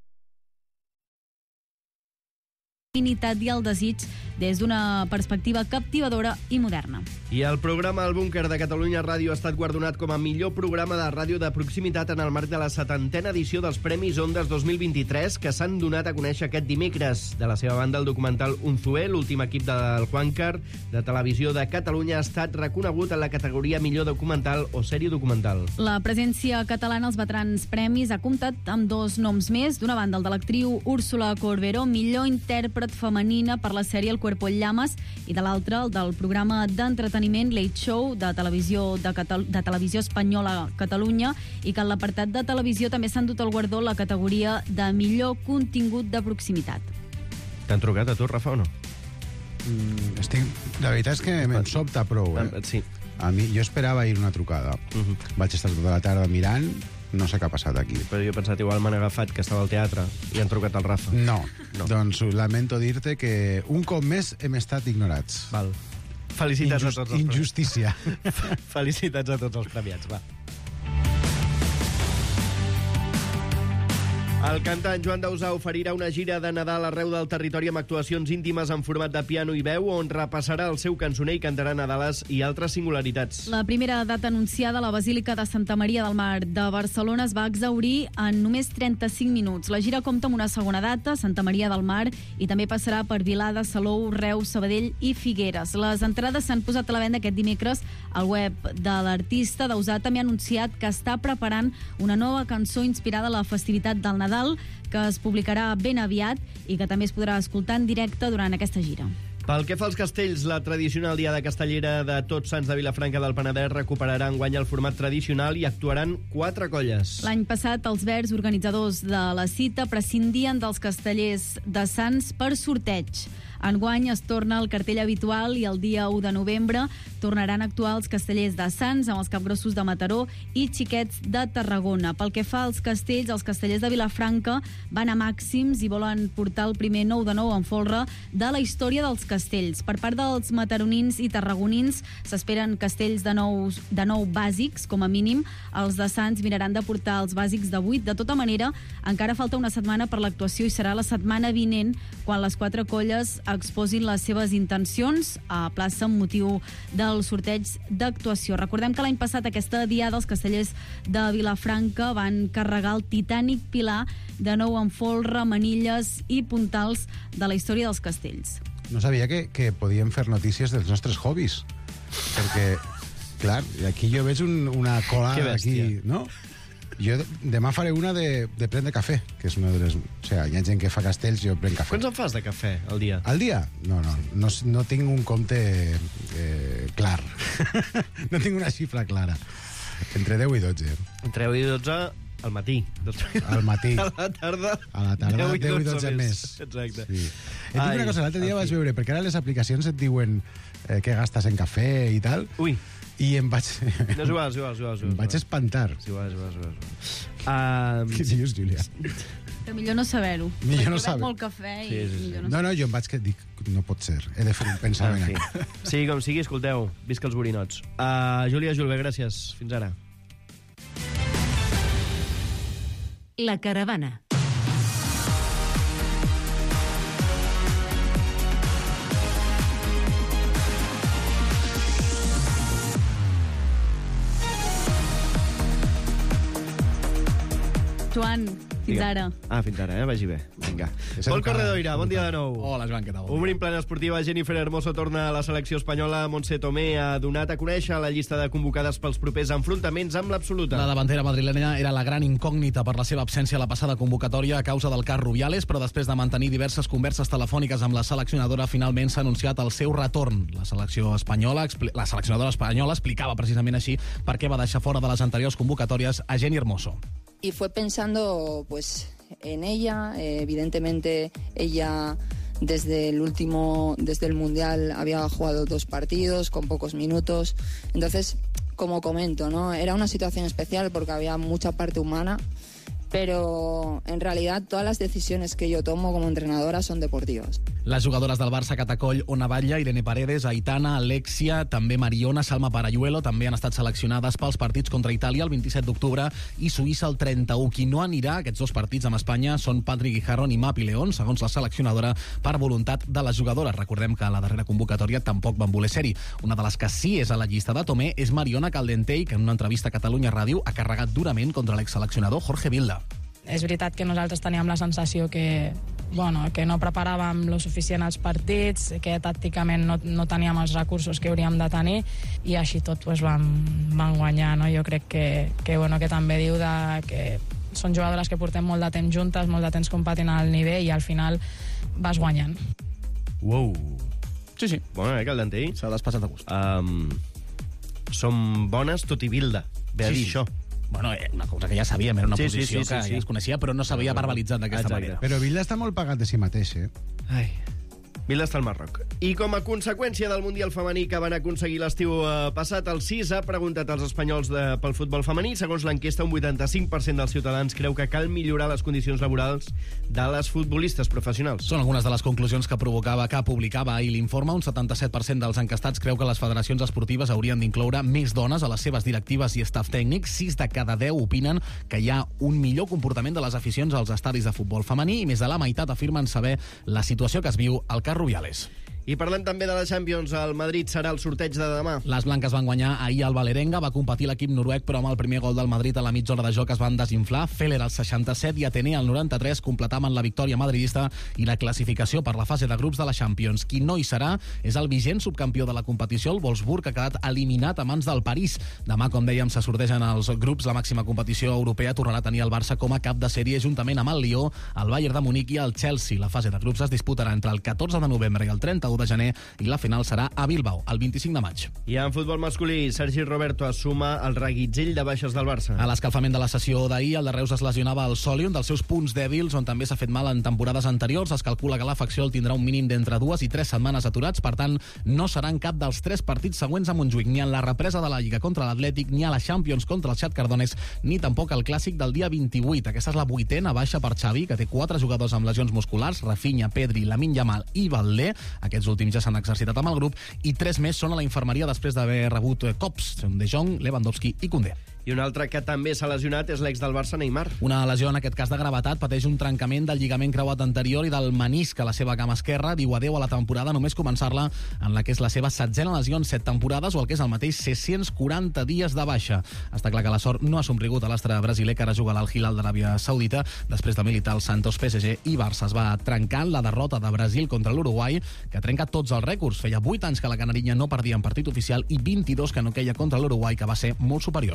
Infinitat i el desig des d'una perspectiva captivadora i moderna. I el programa El Búnquer de Catalunya Ràdio ha estat guardonat com a millor programa de ràdio de proximitat en el marc de la 70a edició dels Premis Ondas 2023 que s'han donat a conèixer aquest dimecres. De la seva banda, el documental Unzué, l'últim equip del Juancar de Televisió de Catalunya, ha estat reconegut en la categoria millor documental o sèrie documental. La presència catalana als veterans premis ha comptat amb dos noms més. D'una banda, el de l'actriu Úrsula Corberó, millor intèrpret femenina per la sèrie El Cuerpo en Llamas, i de l'altra, el del programa d'entreteniment Late Show de Televisió Espanyola Catalunya, i que en l'apartat de televisió també s'han dut el guardó la categoria de millor contingut de proximitat. T'han trucat a tu, Rafa, o no? La veritat és que em sobta prou, Sí. A mi, jo esperava ir una trucada. Vaig estar tota la tarda mirant, no sé què ha passat aquí. Però jo he pensat, igual m'han agafat que estava al teatre i han trucat al Rafa. No. Doncs lamento dir-te que un cop més hem estat ignorats. Val. Felicitats a tots els Injustícia. Felicitats a tots els premiats, va. El cantant Joan Dausà oferirà una gira de Nadal arreu del territori amb actuacions íntimes en format de piano i veu, on repassarà el seu cançoner i cantarà Nadales i altres singularitats. La primera data anunciada a la Basílica de Santa Maria del Mar de Barcelona es va exhaurir en només 35 minuts. La gira compta amb una segona data, Santa Maria del Mar, i també passarà per Vilada, Salou, Reus, Sabadell i Figueres. Les entrades s'han posat a la venda aquest dimecres al web de l'artista. Dausà també ha anunciat que està preparant una nova cançó inspirada a la festivitat del Nadal, que es publicarà ben aviat i que també es podrà escoltar en directe durant aquesta gira. Pel que fa als castells, la tradicional Diada Castellera de Tots Sants de Vilafranca del Penedès recuperarà enguany el format tradicional i actuaran 4 colles. L'any passat, els Verds, organitzadors de la cita, prescindien dels castellers de Sants per sorteig. Enguany es torna al cartell habitual i el dia 1 de novembre tornaran a actuar els castellers de Sants amb els capgrossos de Mataró i Xiquets de Tarragona. Pel que fa als castells, els castellers de Vilafranca van a màxims i volen portar el primer 9 de 9 en folre de la història dels castells. Per part dels mataronins i tarragonins s'esperen castells de nou bàsics, com a mínim. Els de Sants miraran de portar els bàsics de 8. De tota manera, encara falta una setmana per l'actuació i serà la setmana vinent quan les 4 colles exposin les seves intencions a plaça amb motiu del sorteig d'actuació. Recordem que l'any passat aquesta diada els castellers de Vilafranca van carregar el titànic pilar de nou en folre, manilles i puntals de la història dels castells. No sabia que podíem fer notícies dels nostres hobbies, perquè, clar, aquí jo veig una colada aquí, no? Jo demà faré una de prendre cafè, que és una de les... O sigui, hi ha gent que fa castells, jo prenc cafè. Quants en fas de cafè al dia? Al dia? No tinc un compte clar. No tinc una xifra clara. Entre 10 i 12. Entre 10 i 12... Al matí. Al matí. A la tarda. A la tarda, 10 10 i 12 més. Exacte. Sí. Et dic una cosa, l'altre dia vaig veure, perquè ara les aplicacions et diuen què gastes en cafè i tal. Ui. I em vaig... No és igual. Em vaig espantar. És igual. Què dius, Júlia? Però millor no saber-ho. Millor no perquè saber. bec molt cafè i millor no No, jo em vaig que dic, no pot ser, he de fer un pensament. En fi. Sí, com sigui, escolteu, visca els borinots. Júlia Julve, gràcies. Fins ara. La Caravana. Joan, fins ara. Fins ara, vagi bé. Vinga. Pol Corredoira, bon dia de nou. Hola, Joan, què tal? Obrim plana esportiva. Jennifer Hermoso torna a la selecció espanyola. Montse Tomé ha donat a conèixer la llista de convocades pels propers enfrontaments amb l'absoluta. La davantera madrilenya era la gran incògnita per la seva absència a la passada convocatòria a causa del cas Rubiales, però després de mantenir diverses converses telefòniques amb la seleccionadora, finalment s'ha anunciat el seu retorn. La seleccionadora espanyola explicava precisament així per què va deixar fora de les anteriors convocatòries a Jenny Hermoso. Y fue pensando pues en ella, evidentemente ella desde el Mundial había jugado 2 partidos con pocos minutos, entonces como comento, ¿no? Era una situación especial porque había mucha parte humana, pero en realidad todas las decisiones que yo tomo como entrenadora son deportivas. Les jugadores del Barça Catacoll, Ona Batlle, Irene Paredes, Aitana, Alexia, també Mariona, Salma Parayuelo, també han estat seleccionades pels partits contra Itàlia el 27 d'octubre i Suïssa el 31. Qui no anirà a aquests 2 partits amb Espanya són Patrick Guijarro i Mapi León, segons la seleccionadora, per voluntat de les jugadores. Recordem que a la darrera convocatòria tampoc van voler ser-hi. Una de les que sí és a la llista de Tomé és Mariona Caldentey, que en una entrevista a Catalunya Ràdio ha carregat durament contra l'exseleccionador Jorge Vilda. És veritat que nosaltres teníem la sensació que no preparàvem lo suficient els partits, que tàcticament no teníem els recursos que hauríem de tenir i així tot van guanyar. No? Jo crec que també diu que són jugadores que portem molt de temps juntes, molt de temps competint al nivell i al final vas guanyant. Uau. Sí. Bona, Caldentey? S'ha despassat a gust. Som bones tot i Vilda. Ve a dir això. Bueno, una cosa que ja sabíem, era una posició que ja es coneixia, però no s'havia verbalitzat d'aquesta manera. Però Vilda està molt pagat de si mateix, Ai. Vilda està al Marroc. I com a conseqüència del Mundial femení que van aconseguir l'estiu passat, el CIS ha preguntat als espanyols pel futbol femení. Segons l'enquesta, un 85% dels ciutadans creu que cal millorar les condicions laborals de les futbolistes professionals. Són algunes de les conclusions que publicava ahir l'informe. Un 77% dels encastats creu que les federacions esportives haurien d'incloure més dones a les seves directives i staff tècnic. 6 de cada 10 opinen que hi ha un millor comportament de les aficions als estadis de futbol femení i més de la meitat afirmen saber la situació que es viu al cas Rubiales. I parlem també de la Champions. El Madrid serà el sorteig de demà. Les blanques van guanyar ahir al Valerenga, va competir l'equip noruec, però amb el primer gol del Madrid a la mitja hora de joc es van desinflar. Feller al 67 i Atené al 93 completaven la victòria madridista i la classificació per la fase de grups de la Champions. Qui no hi serà és el vigent subcampió de la competició, el Wolfsburg, que ha quedat eliminat a mans del París. Demà, com dèiem, se sortegen els grups. La màxima competició europea tornarà a tenir el Barça com a cap de sèrie juntament amb el Lió, el Bayern de Munic i el Chelsea. La fase de grups es disputarà entre el 14 de novembre i el 31 de gener i la final serà a Bilbao, el 25 de maig. I en futbol masculí, Sergi Roberto assuma el reguitzell de baixes del Barça. A l'escalfament de la sessió d'ahir, el de Reus es lesionava el soli, un dels seus punts dèbils, on també s'ha fet mal en temporades anteriors. Es calcula que l'afecció el tindrà un mínim d'entre 2 i 3 setmanes aturats, per tant, no seran cap dels 3 partits següents a Montjuïc, ni en la represa de la Lliga contra l'Atlètic, ni a la Champions contra el Shakhtar Donetsk, ni tampoc al clàssic del dia 28. Aquesta és la 8a baixa per Xavi, que té 4 jugadors amb lesions musculars, Rafinha, Pedri, Lamine Yamal i Valdé. Aquests últims ja s'han exercitat amb el grup, i 3 més són a la infermeria després d'haver rebut cops. Són De Jong, Lewandowski i Koundé. I un altre que també s'ha lesionat és l'ex del Barça, Neymar. Una lesió, en aquest cas de gravetat, pateix un trencament del lligament creuat anterior i del menisc a la seva cama esquerra. Diu adeu a la temporada, només començar-la en la que és la seva 7a lesió en 7 temporades, o el que és el mateix 640 dies de baixa. Està clar que la sort no ha somrigut a l'astre brasiler, que ara juga a l'Al Hilal d'Aràbia Saudita, després de militar el Santos, PSG i Barça. Es va trencar en la derrota de Brasil contra l'Uruguai, que trenca tots els rècords. Feia 8 anys que la Canarinya no perdia en partit oficial i 22 que no queia contra l'Uruguai, que va ser molt superior.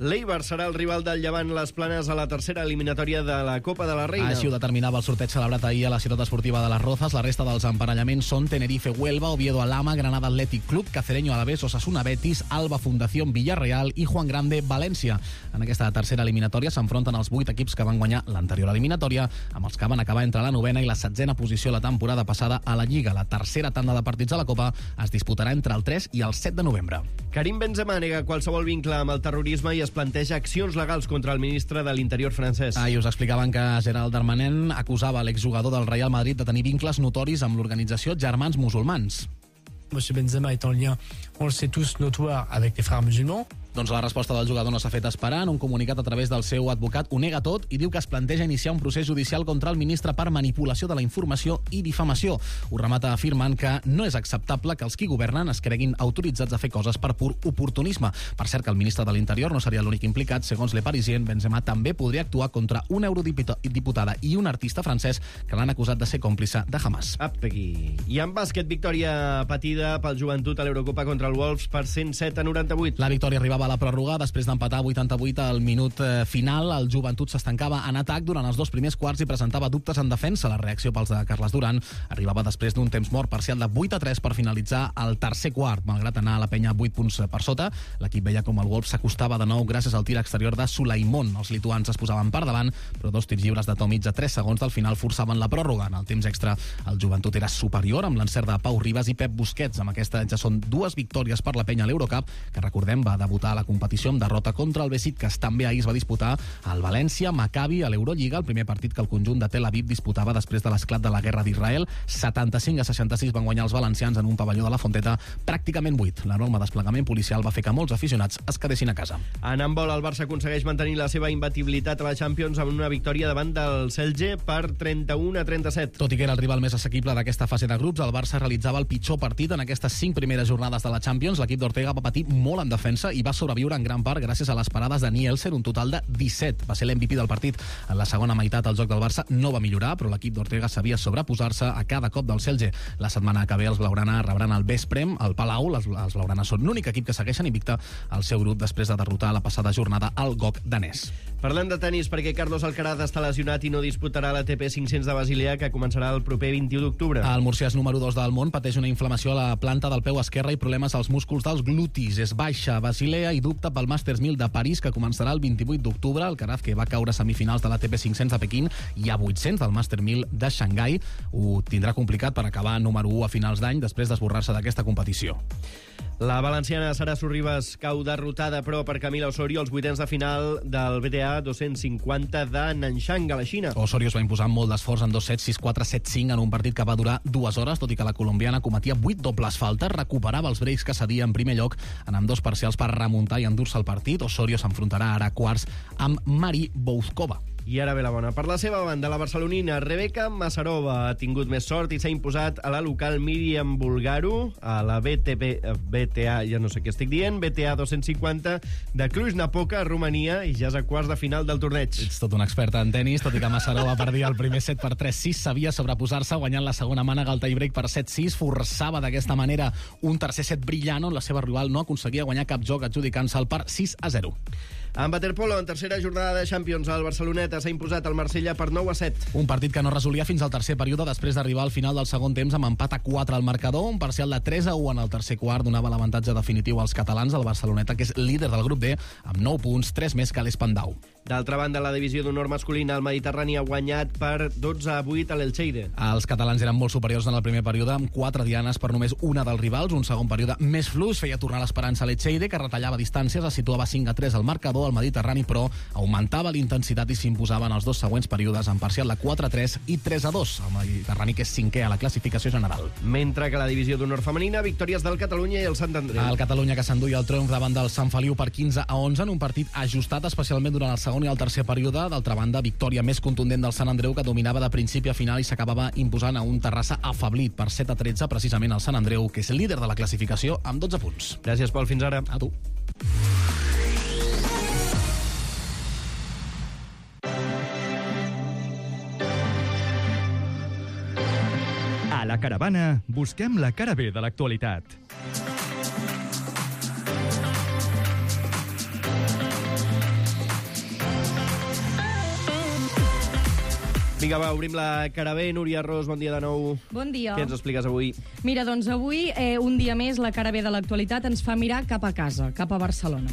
L'Eibar serà el rival del Llevant Les Planes a la tercera eliminatòria de la Copa de la Reina. Així ho determinava el sorteig celebrat ahir a la ciutat esportiva de les Rozas. La resta dels emparellaments són Tenerife-Huelva, Oviedo-Alhama, Granada Athletic Club, Cacereño-Alavés, Osasuna-Betis, Alba Fundación Villarreal i Juan Grande-València. En aquesta tercera eliminatòria s'enfronten els 8 equips que van guanyar l'anterior eliminatòria, amb els que van acabar entre la 9ª i la 16ª posició la temporada passada a la Lliga. La tercera tanda de partits a la Copa es disputarà entre el 3 i el 7 de novembre. Karim Benzema nega qualsevol vincle amb el terrorisme i es planteja accions legals contra el ministre de l'Interior francès. Ahir us explicaven que Gérald Darmanin acusava l'exjugador del Real Madrid de tenir vincles notoris amb l'organització Germans Musulmans. Monsieur Benzema est en lien, on le sait tous, notoire avec les frères musulmans. Doncs la resposta del jugador no s'ha fet esperar. En un comunicat a través del seu advocat ho nega tot i diu que es planteja iniciar un procés judicial contra el ministre per manipulació de la informació i difamació. Ho remata afirmant que no és acceptable que els qui governen es creguin autoritzats a fer coses per pur oportunisme. Per cert, que el ministre de l'Interior no seria l'únic implicat. Segons Le Parisien, Benzema també podria actuar contra una eurodiputada i un artista francès que l'han acusat de ser còmplice de Hamas. Apegui. I en bàsquet, victòria patida pel Joventut a l'Eurocopa contra el Wolves per 107-98. La victòria arribava a la pròrroga després d'empatar 88 al minut final. El Joventut s'estancava en atac durant els 2 primers quarts i presentava dubtes en defensa. La reacció pels de Carles Duran arribava després d'un temps mort parcial de 8-3 per finalitzar el tercer quart. Malgrat anar a la penya 8 punts per sota, l'equip veia com el Wolves s'acostava de nou gràcies al tir exterior de Sulaimon. Els lituans es posaven per davant, però 2 tirs lliures de Tomic a 3 segons del final forçaven la pròrroga. En el temps extra, el Joventut era superior amb l'encert de Pau Ribas i Pep Busquets. Amb aquesta ja són 2 victòries per la penya a l'Eurocup, que recordem va debutar a la competició amb derrota contra el Besiktas. També ahir es va disputar al València Maccabi a l'Eurolliga, el primer partit que el conjunt de Tel Aviv disputava després de l'esclat de la guerra d'Israel. 75-66 van guanyar els valencians en un pavelló de la Fonteta pràcticament buit. L'enorme desplegament policial va fer que molts aficionats es quedessin a casa. En handbol, el Barça aconsegueix mantenir la seva imbatibilitat a la Champions amb una victòria davant del Celje per 31-37. Tot i que era el rival més assequible d'aquesta fase de grups, el Barça realitzava el pitjor partit en aquestes 5 primeres jornades de la Champions. L'equip d'Ortega va patir molt en defensa i va sobreviure en gran part gràcies a les parades de Nielsen, un total de 17. Va ser l'MVP del partit. En la segona meitat el joc del Barça no va millorar, però l'equip d'Ortega sabia sobreposar-se a cada cop del Celje. La setmana que ve els blaugrana rebran el Vesprem al Palau. Els blaugrana són l'únic equip que segueixen invicte al seu grup després de derrotar la passada jornada al GOC danès. Parlem de tenis perquè Carlos Alcaraz està lesionat i no disputarà l'ATP 500 de Basilea, que començarà el proper 21 d'octubre. El murcià és número 2 del món, pateix una inflamació a la planta del peu esquerre i problemes als músculs dels glutis. És baixa a Basilea i dubta pel Masters 1000 de París, que començarà el 28 d'octubre. Alcaraz, que va caure a semifinals de l'ATP 500 de Pequín i a 800 del Master 1000 de Xangai, ho tindrà complicat per acabar número 1 a finals d'any després d'esborrar-se d'aquesta competició. La valenciana Sara Sorribas cau derrotada, però, per Camila Osorio als 8ens de final del WTA 250 de Nanchang, a la Xina. Osorio es va imposar amb molt d'esforç en 2 sets, 6-4, 7-5, en un partit que va durar 2 hores, tot i que la colombiana cometia 8 dobles faltes, recuperava els breaks que cedia en primer lloc en ambdós parcials per remuntar i endur-se el partit. Osorio s'enfrontarà ara a quarts amb Mari Bouzkova. I ara ve la bona. Per la seva banda, la barcelonina Rebeka Masarova ha tingut més sort i s'ha imposat a la local Míriam Bulgaru a la BTA, ja no sé què estic dient, BTA 250 de Cluj-Napoca, a Romania, i ja és a quarts de final del torneig. Ets tot una experta en tenis, tot i que Masarova perdia el primer set per 3-6, sabia sobreposar-se guanyant la segona mànega al tie-break per 7-6, forçava d'aquesta manera un tercer set brillant on la seva rival no aconseguia guanyar cap joc, adjudicant-se'l per 6-0. En waterpolo, en tercera jornada de Champions, el Barceloneta s'ha imposat al Marsella per 9-7. Un partit que no resolia fins al tercer període després d'arribar al final del segon temps amb empat a 4 al marcador. Un parcial de 3-1 en el tercer quart donava l'avantatge definitiu als catalans. El Barceloneta, que és líder del grup D, amb 9 punts, 3 més que l'Espandau. D'altra banda, la divisió d'honor masculina al Mediterrani ha guanyat per 12-8 a l'Elcheide. Els catalans eren molt superiors en el primer període, amb 4 dianes per només una dels rivals. Un segon període més fluix feia tornar l'esperança a l'Elcheide, que retallava distàncies, es situava 5-3 al marcador. El Mediterrani, però, augmentava l'intensitat i s'imposava en els 2 següents períodes amb parcial de 4-3 i 3-2. El Mediterrani, que és 5è a la classificació general. Mentre que la divisió d'honor femenina, victòries del Catalunya i el Sant Andreu. El Catalunya, que s'enduia el triomf davant del Sant Feliu per 15-11 en un partit ajustat, especialment durant el segon i el tercer període. D'altra banda, victòria més contundent del Sant Andreu, que dominava de principi a final i s'acabava imposant a un Terrassa afeblit per 7-13, precisament el Sant Andreu, que és líder de la classificació amb 12 punts. Gràcies, Pol. Fins ara. A tu. A la Caravana busquem la cara B de l'actualitat. Vinga, va, obrim la cara B. Núria Ros, bon dia de nou. Bon dia. Què ens expliques avui? Mira, doncs avui, un dia més, la cara B de l'actualitat ens fa mirar cap a casa, cap a Barcelona.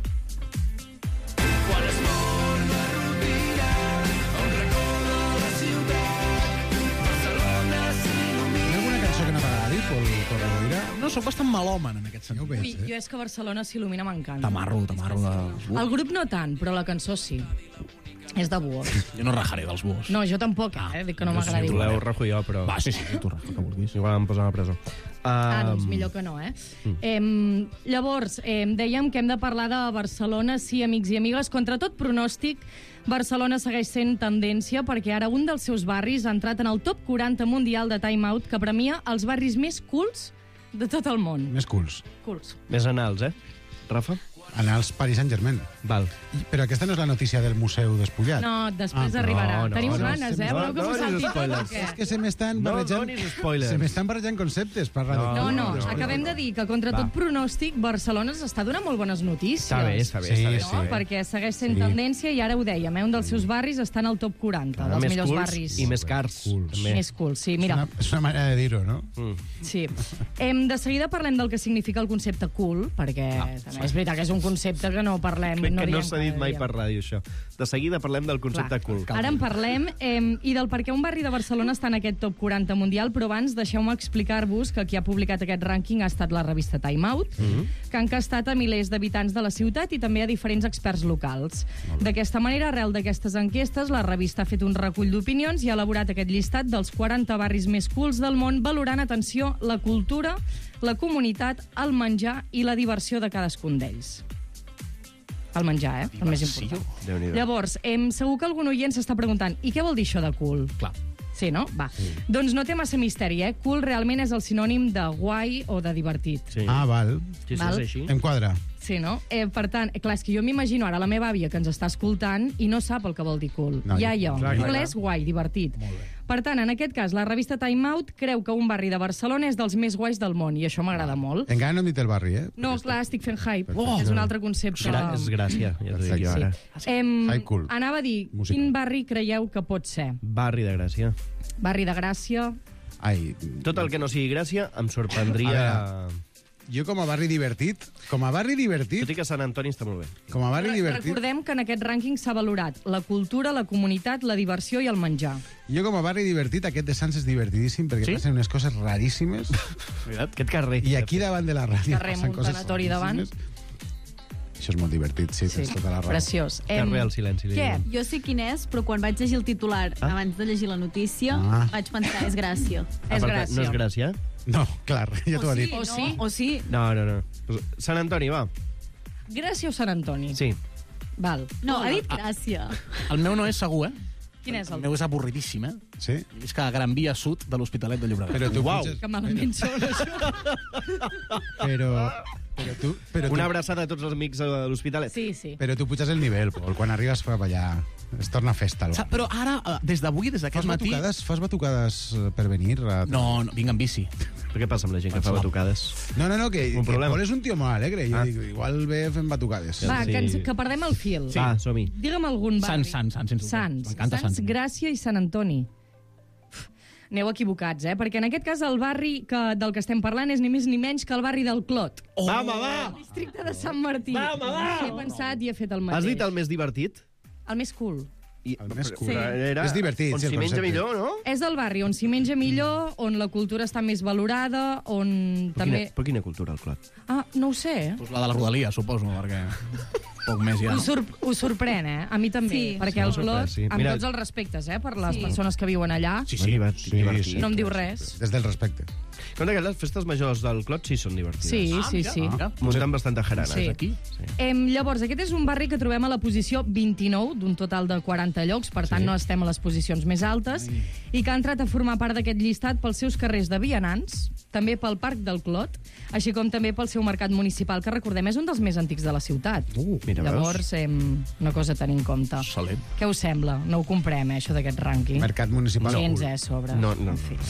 No, soc bastant melòman en aquest sentit. Ui, jo és que Barcelona s'il·lumina m'encanta. T'amarro de... El grup no tant, però la cançó sí. És de búhos. Jo no rajaré dels búhos. No, jo tampoc, dic que no m'agradi. Tu l'heu rajo jo, però... Va, sí, tu rajo, que vulguis. Igual em posen a la presó. Doncs millor que no, Llavors, dèiem que hem de parlar de Barcelona, sí, amics i amigues. Contra tot pronòstic, Barcelona segueix sent tendència perquè ara un dels seus barris ha entrat en el top 40 mundial de Time Out que premia els barris més cools de tot el món. Més cools. Més anals, Rafa? Anals Paris Saint-Germain. Val. Però aquesta no és la notícia del museu despullat. No, després arribarà. Tenim ganes, voleu que us salti tot? És que se m'estan barrejant... Se m'estan barrejant conceptes per ràdio. No, acabem de dir que contra tot pronòstic Barcelona s'està donant molt bones notícies. Està bé. No? Perquè segueix sent tendència i ara ho dèiem, un dels seus barris està en el top 40 dels millors barris. I més cars. Més cools, sí, mira. És una manera de dir-ho, no? Sí. De seguida parlem del que significa el concepte cool, perquè també és veritat que és un concepte que no parlem. Crec que no s'ha dit mai per ràdio, això. De seguida parlem del concepte cool. Ara en parlem i del per què un barri de Barcelona està en aquest top 40 mundial, però abans deixeu-me explicar-vos que qui ha publicat aquest rànquing ha estat la revista Time Out, que ha encastat a milers d'habitants de la ciutat i també a diferents experts locals. D'aquesta manera, arrel d'aquestes enquestes, la revista ha fet un recull d'opinions i ha elaborat aquest llistat dels 40 barris més cools del món, valorant, atenció, la cultura, la comunitat, el menjar i la diversió de cadascun d'ells. El menjar, el més important. Llavors, segur que algun oient s'està preguntant i què vol dir això de cool? Clar. Sí, no? Va. Doncs no té massa misteri, Cool realment és el sinònim de guai o de divertit. Val. Sí, és així. Em quadra. Sí, no? Per tant, clar, és que jo m'imagino ara la meva àvia que ens està escoltant i no sap el que vol dir cool. Ja jo. Cool és guai, divertit. Per tant, en aquest cas, la revista Time Out creu que un barri de Barcelona és dels més guais del món, i això m'agrada molt. Encara no hem dit el barri, No, clar, estic fent hype. És un altre concepte. És gràcia, ja t'ho dic jo ara. Anava a dir, quin barri creieu que pot ser? Barri de Gràcia. Barri de Gràcia. Tot el que no sigui Gràcia em sorprendria... Jo com a barri divertit... Tot i que Sant Antoni està molt bé. Com a barri divertit... Recordem que en aquest rànquing s'ha valorat la cultura, la comunitat, la diversió i el menjar. Jo com a barri divertit, aquest de Sants és divertidíssim perquè passen unes coses raríssimes. Aquest carrer. I aquí davant de la ràdio passen coses tanatori davant. Això és molt divertit, sí, tens tota la raó. Preciós. Carrer al silenci. Què? Jo sé quin és, però quan vaig llegir el titular abans de llegir la notícia, vaig pensar, és Gràcia. És Gràcia. No és Gràcia? No, clar, ja t'ho ha dit. O sí. No. Sant Antoni, va. Gràcia o Sant Antoni? Sí. Val. No, ha dit Gràcia. El meu no és segur, Quin és el meu és avorridíssim, Sí? He vist que a Gran Via Sud de l'Hospitalet de Llobregat. Però tu Que malament són, això. Però una abraçada a tots els amics de l'Hospitalet. Sí. Però tu puges el nivell, Pol. Quan arribes cap allà es torna festa. Però ara, des d'avui, des d'aquest matí... Fas batucades per venir? No, vinc en bici. Però què passa amb la gent que fa batucades? No, que Pol és un tio molt alegre. Jo dic, igual ve fent batucades. Va, que perdem el fil. Va, som-hi. Digue'm algun barri. Sants. Sants, Gràcia i Sant Antoni. Aneu equivocats, perquè en aquest cas el barri del que estem parlant és ni més ni menys que el barri del Clot. Va! El districte de Sant Martí. Va! He pensat i he fet el mateix. Has dit el més divertit? El més cool. El més cool. És divertit, on s'hi menja millor, no? És el barri on s'hi menja millor, on la cultura està més valorada, on també... Però quina cultura, el Clot? No ho sé. Pues la de la Rodalia, suposo, perquè poc més ja. Us sorprèn, A mi també. Sí. Perquè el Clot, amb tots els respectes, per les persones que viuen allà, no em diu res. Des del respecte. Compte que les festes majors del Clot sí són divertides. Sí. Muntant bastanta jaranes, aquí. Llavors, aquest és un barri que trobem a la posició 29 d'un total de 40 llocs, per tant no estem a les posicions més altes, i que ha entrat a formar part d'aquest llistat pels seus carrers de vianants, també pel Parc del Clot, així com també pel seu mercat municipal, que recordem és un dels més antics de la ciutat. Llavors, una cosa a tenir en compte. Què us sembla? No ho comprem, això d'aquest rànquing. Mercat municipal. Gens, sobre. No.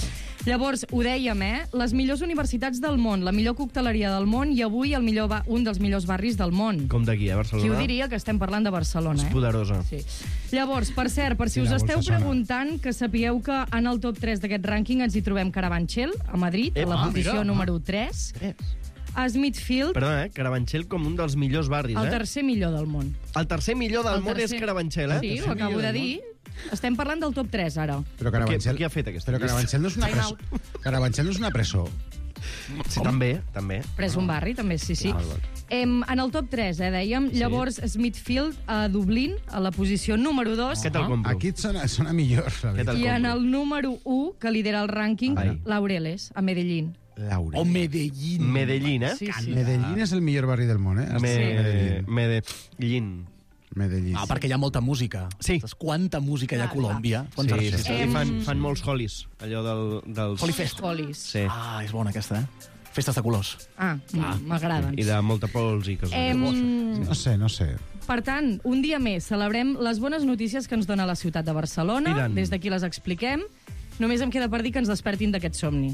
Llavors, ho dèiem, les millors universitats del món, la millor cocteleria del món i avui un dels millors barris del món. Com d'aquí, Barcelona? Qui ho diria, que estem parlant de Barcelona, És poderosa. Sí. Llavors, per cert, per si us esteu preguntant, que sapigueu que en el top 3 d'aquest rànquing ens hi trobem Carabanchel, a Madrid, a la posició número 3. A Smithfield... Perdona, Carabanchel com un dels millors barris, El tercer millor del món. El tercer millor del món és Carabanchel, Sí, ho acabo de dir. Estem parlant del top 3, ara. Però Carabanchel... Qui ha fet aquesta Però Carabanchel no és una presó. Carabanchel no és una presó. Sí, també. Però és un barri, també, sí. En el top 3, dèiem. Llavors, Smithfield, a Dublín, a la posició número 2. Què te'l compro? Aquí et sona millor. I en el número 1, que lidera el rànquing, Laureles, a Medellín. O Medellín, Sí, sí. Medellín és el millor barri del món, Medellín. Perquè hi ha molta música. Sí. Quanta música hi ha a Colòmbia. Sí. Fan molts holis, allò dels... Holy Fest. Sí. És bona aquesta, Festes de colors. M'agraden. I de molta pols i coses. No sé. Per tant, un dia més celebrem les bones notícies que ens dona la ciutat de Barcelona. Des d'aquí les expliquem. Només em queda per dir que ens despertin d'aquest somni.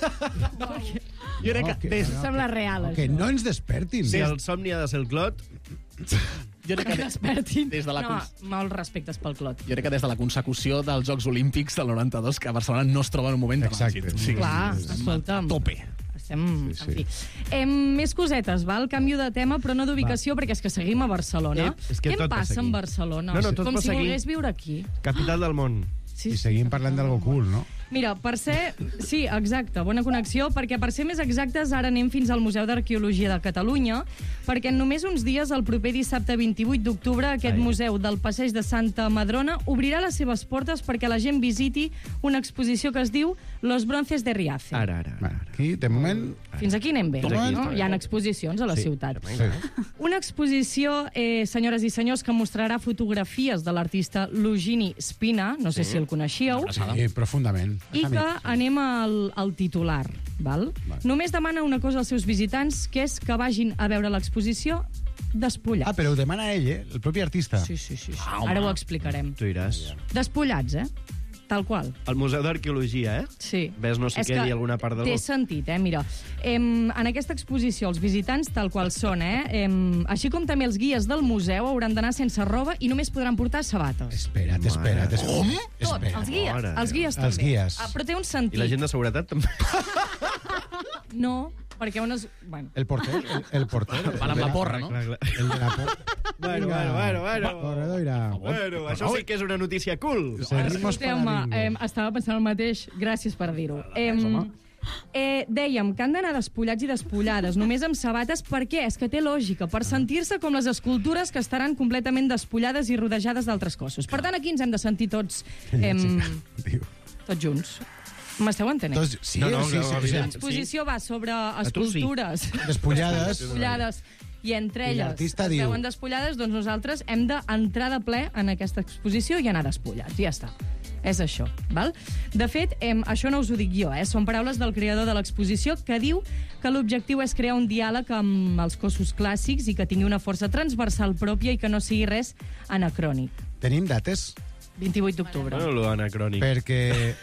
Jo crec que... Sembla real, això. Que no ens despertin. Si el somni ha de ser el Clot... Jo crec que despertin. No, molts respectes pel Clot. Jo crec que des de la consecució dels Jocs Olímpics del 92 que Barcelona no es troba en un moment de trànsit. Clar, escolta'm. Tope. En fi. Més cosetes, val? Canvio de tema, però no d'ubicació, perquè és que seguim a Barcelona. Què em passa en Barcelona? Com si volgués viure aquí. Capital del món. I seguim parlant d'algo cool, no? Mira, per ser... Sí, exacte, bona connexió, perquè per ser més exactes ara anem fins al Museu d'Arqueologia de Catalunya, perquè en només uns dies, el proper dissabte 28 d'octubre, aquest museu del Passeig de Santa Madrona obrirà les seves portes perquè la gent visiti una exposició que es diu Los Bronces de Riace. Ara. Aquí, de moment... Fins aquí anem bé, no? Hi ha exposicions a la ciutat. Una exposició, senyores i senyors, que mostrarà fotografies de l'artista Lugini Spina, no sé si el coneixíeu. Sí, profundament. I que anem al titular, val? Només demana una cosa als seus visitants, que és que vagin a veure l'exposició despullats. Però ho demana ell, el propi artista. Sí. Ara ho explicarem. Tu iràs. Despullats, tal qual. El Museu d'Arqueologia, Sí. Ves no sé què dir alguna part de té sentit, mira. En aquesta exposició, els visitants tal qual són, així com també els guies del museu hauran d'anar sense roba i només podran portar sabates. Espera't. Com? Tot, els guies també. Els guies. Però té un sentit. I la gent de seguretat també? No, perquè unes... El porter? Van amb la porra, no? El de la porra. Bueno, això sí que és una notícia cool. Estava pensant el mateix, gràcies per dir-ho. Dèiem que han d'anar despullats i despullades, només amb sabates. Per què? És que té lògica, per sentir-se com les escultures que estaran completament despullades i rodejades d'altres cossos. Per tant, aquí ens hem de sentir tots junts. M'esteu entenent? Sí. L'exposició va sobre escultures despullades. I entre elles es veuen despullades, doncs nosaltres hem d'entrar de ple en aquesta exposició i anar despullats. Ja està. És això, val? De fet, això no us ho dic jo, són paraules del creador de l'exposició, que diu que l'objectiu és crear un diàleg amb els cossos clàssics i que tingui una força transversal pròpia i que no sigui res anacrònic. Tenim dates? 28 d'octubre. Bueno, lo anacrònic. Perquè...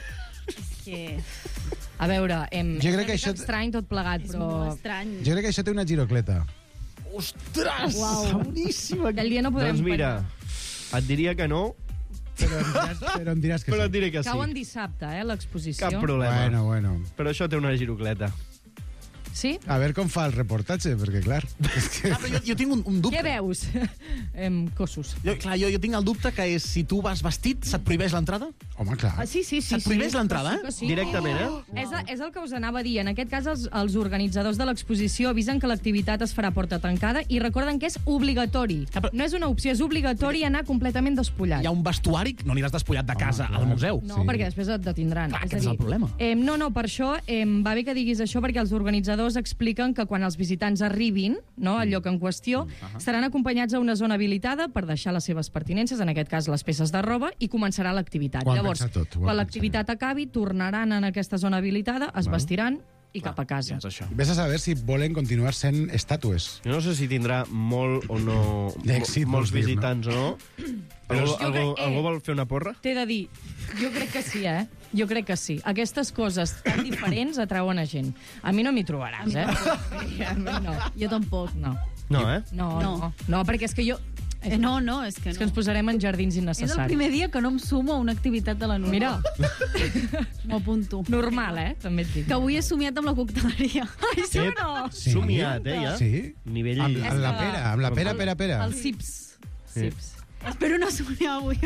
A veure, jo crec que això... estrany tot plegat, però... Jo crec que això té una girocleta. Ostres! Boníssima! Aquell dia no podrem... Doncs mira, et diria que no, però em diràs que però et diré que sí. Cau en dissabte, l'exposició. Cap problema. Bueno. Però això té una girocleta. Sí? A veure com fa el reportatge, perquè clar... Però jo tinc un dubte. Què veus? Cossos. Jo tinc el dubte que és si tu vas vestit, se't prohibeix l'entrada? Home, clar. Sí. Se't prohibeix l'entrada, Directament, És el que us anava a dir. En aquest cas, els organitzadors de l'exposició avisen que l'activitat es farà a porta tancada i recorden que és obligatori. No és una opció, és obligatori anar completament despullat. Hi ha un vestuari? No aniràs despullat de casa al museu. No, perquè després et detindran. Clar, aquest és el problema. No, per això va bé que diguis això, perquè els organitzadors expliquen que quan els visitants arribin al lloc en qüestió, seran acompanyats a una zona habilitada per deixar les seves pertinences, en aquest cas les peces de roba, i començarà l'activitat. Llavors, quan l'activitat acabi, tornaran en aquesta zona habilitada, es vestiran i cap a casa. Ves a saber si volen continuar sent estàtues. Jo no sé si tindrà molt o no... D'èxit, molts visitants o no, Algú vol fer una porra? T'he de dir, jo crec que sí, Jo crec que sí. Aquestes coses tan diferents atrauen a gent. A mi no m'hi trobaràs, A mi no. Jo tampoc. No, No, perquè és que jo... No, és que no. És que ens posarem en jardins És innecessaris. el primer dia que no em sumo a una activitat de la Núria. Mira. M'ho apunto. Normal, també et dic. Que avui he somiat amb la cocteleria. Ai, sí o no? Sí. Somiat, ja? Sí. Nivell... Amb la pera. El Sips. Espero no somiar avui.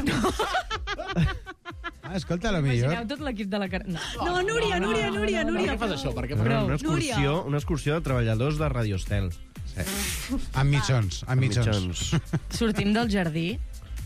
Escolta, a lo millor... Imagineu tot l'equip de la... No, Núria. Per què fas això? Una excursió de treballadors de Radio Estel. Amb mitjons. Sortim del jardí.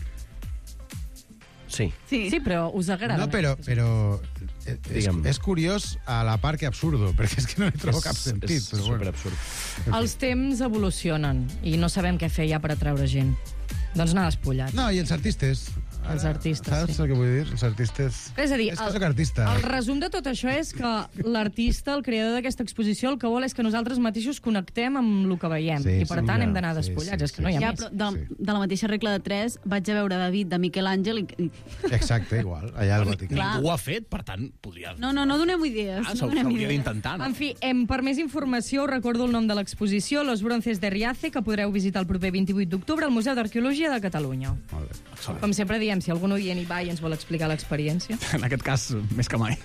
Sí. Sí, però us agrada. No, però és curiós a la part que absurdo, perquè és que no hi trobo cap sentit. És superabsurd. Els temps evolucionen i no sabem què fer ja per atraure gent. Doncs anar despullats. No, i els artistes? Els artistes, Saps el que vull dir? Els artistes... És a dir, és que soc artista. El resum de tot això és que l'artista, el creador d'aquesta exposició, el que vol és que nosaltres mateixos connectem amb el que veiem. I per tant hem d'anar despullats. És que no hi ha més. Però de la mateixa regla de 3 vaig a veure David de Miquel Àngel i... Exacte, igual. Allà al Vaticà. Ningú ho ha fet, per tant, podria... No donem idees. S'hauria d'intentar, no? En fi, per més informació, recordo el nom de l'exposició, Los Bronces de Riace, que podreu visitar el proper 28 d'octubre al Museu d'Arqueologia de Catalunya. Molt bé. Com sempre diem, si algun oient hi va i ens vol explicar l'experiència. En aquest cas, més que mai.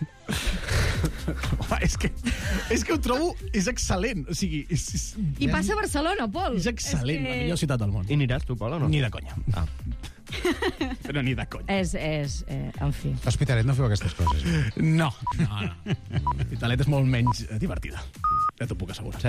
És que ho trobo... És excel·lent. O sigui... I passa a Barcelona, Pol. És excel·lent, la millor ciutat del món. I aniràs tu, Pol, o no? Ni de conya. Però ni de conya. En fi. L'Hospitalet no feu aquestes coses. No. L'Hospitalet és molt menys divertida. Ja t'ho puc assegurar.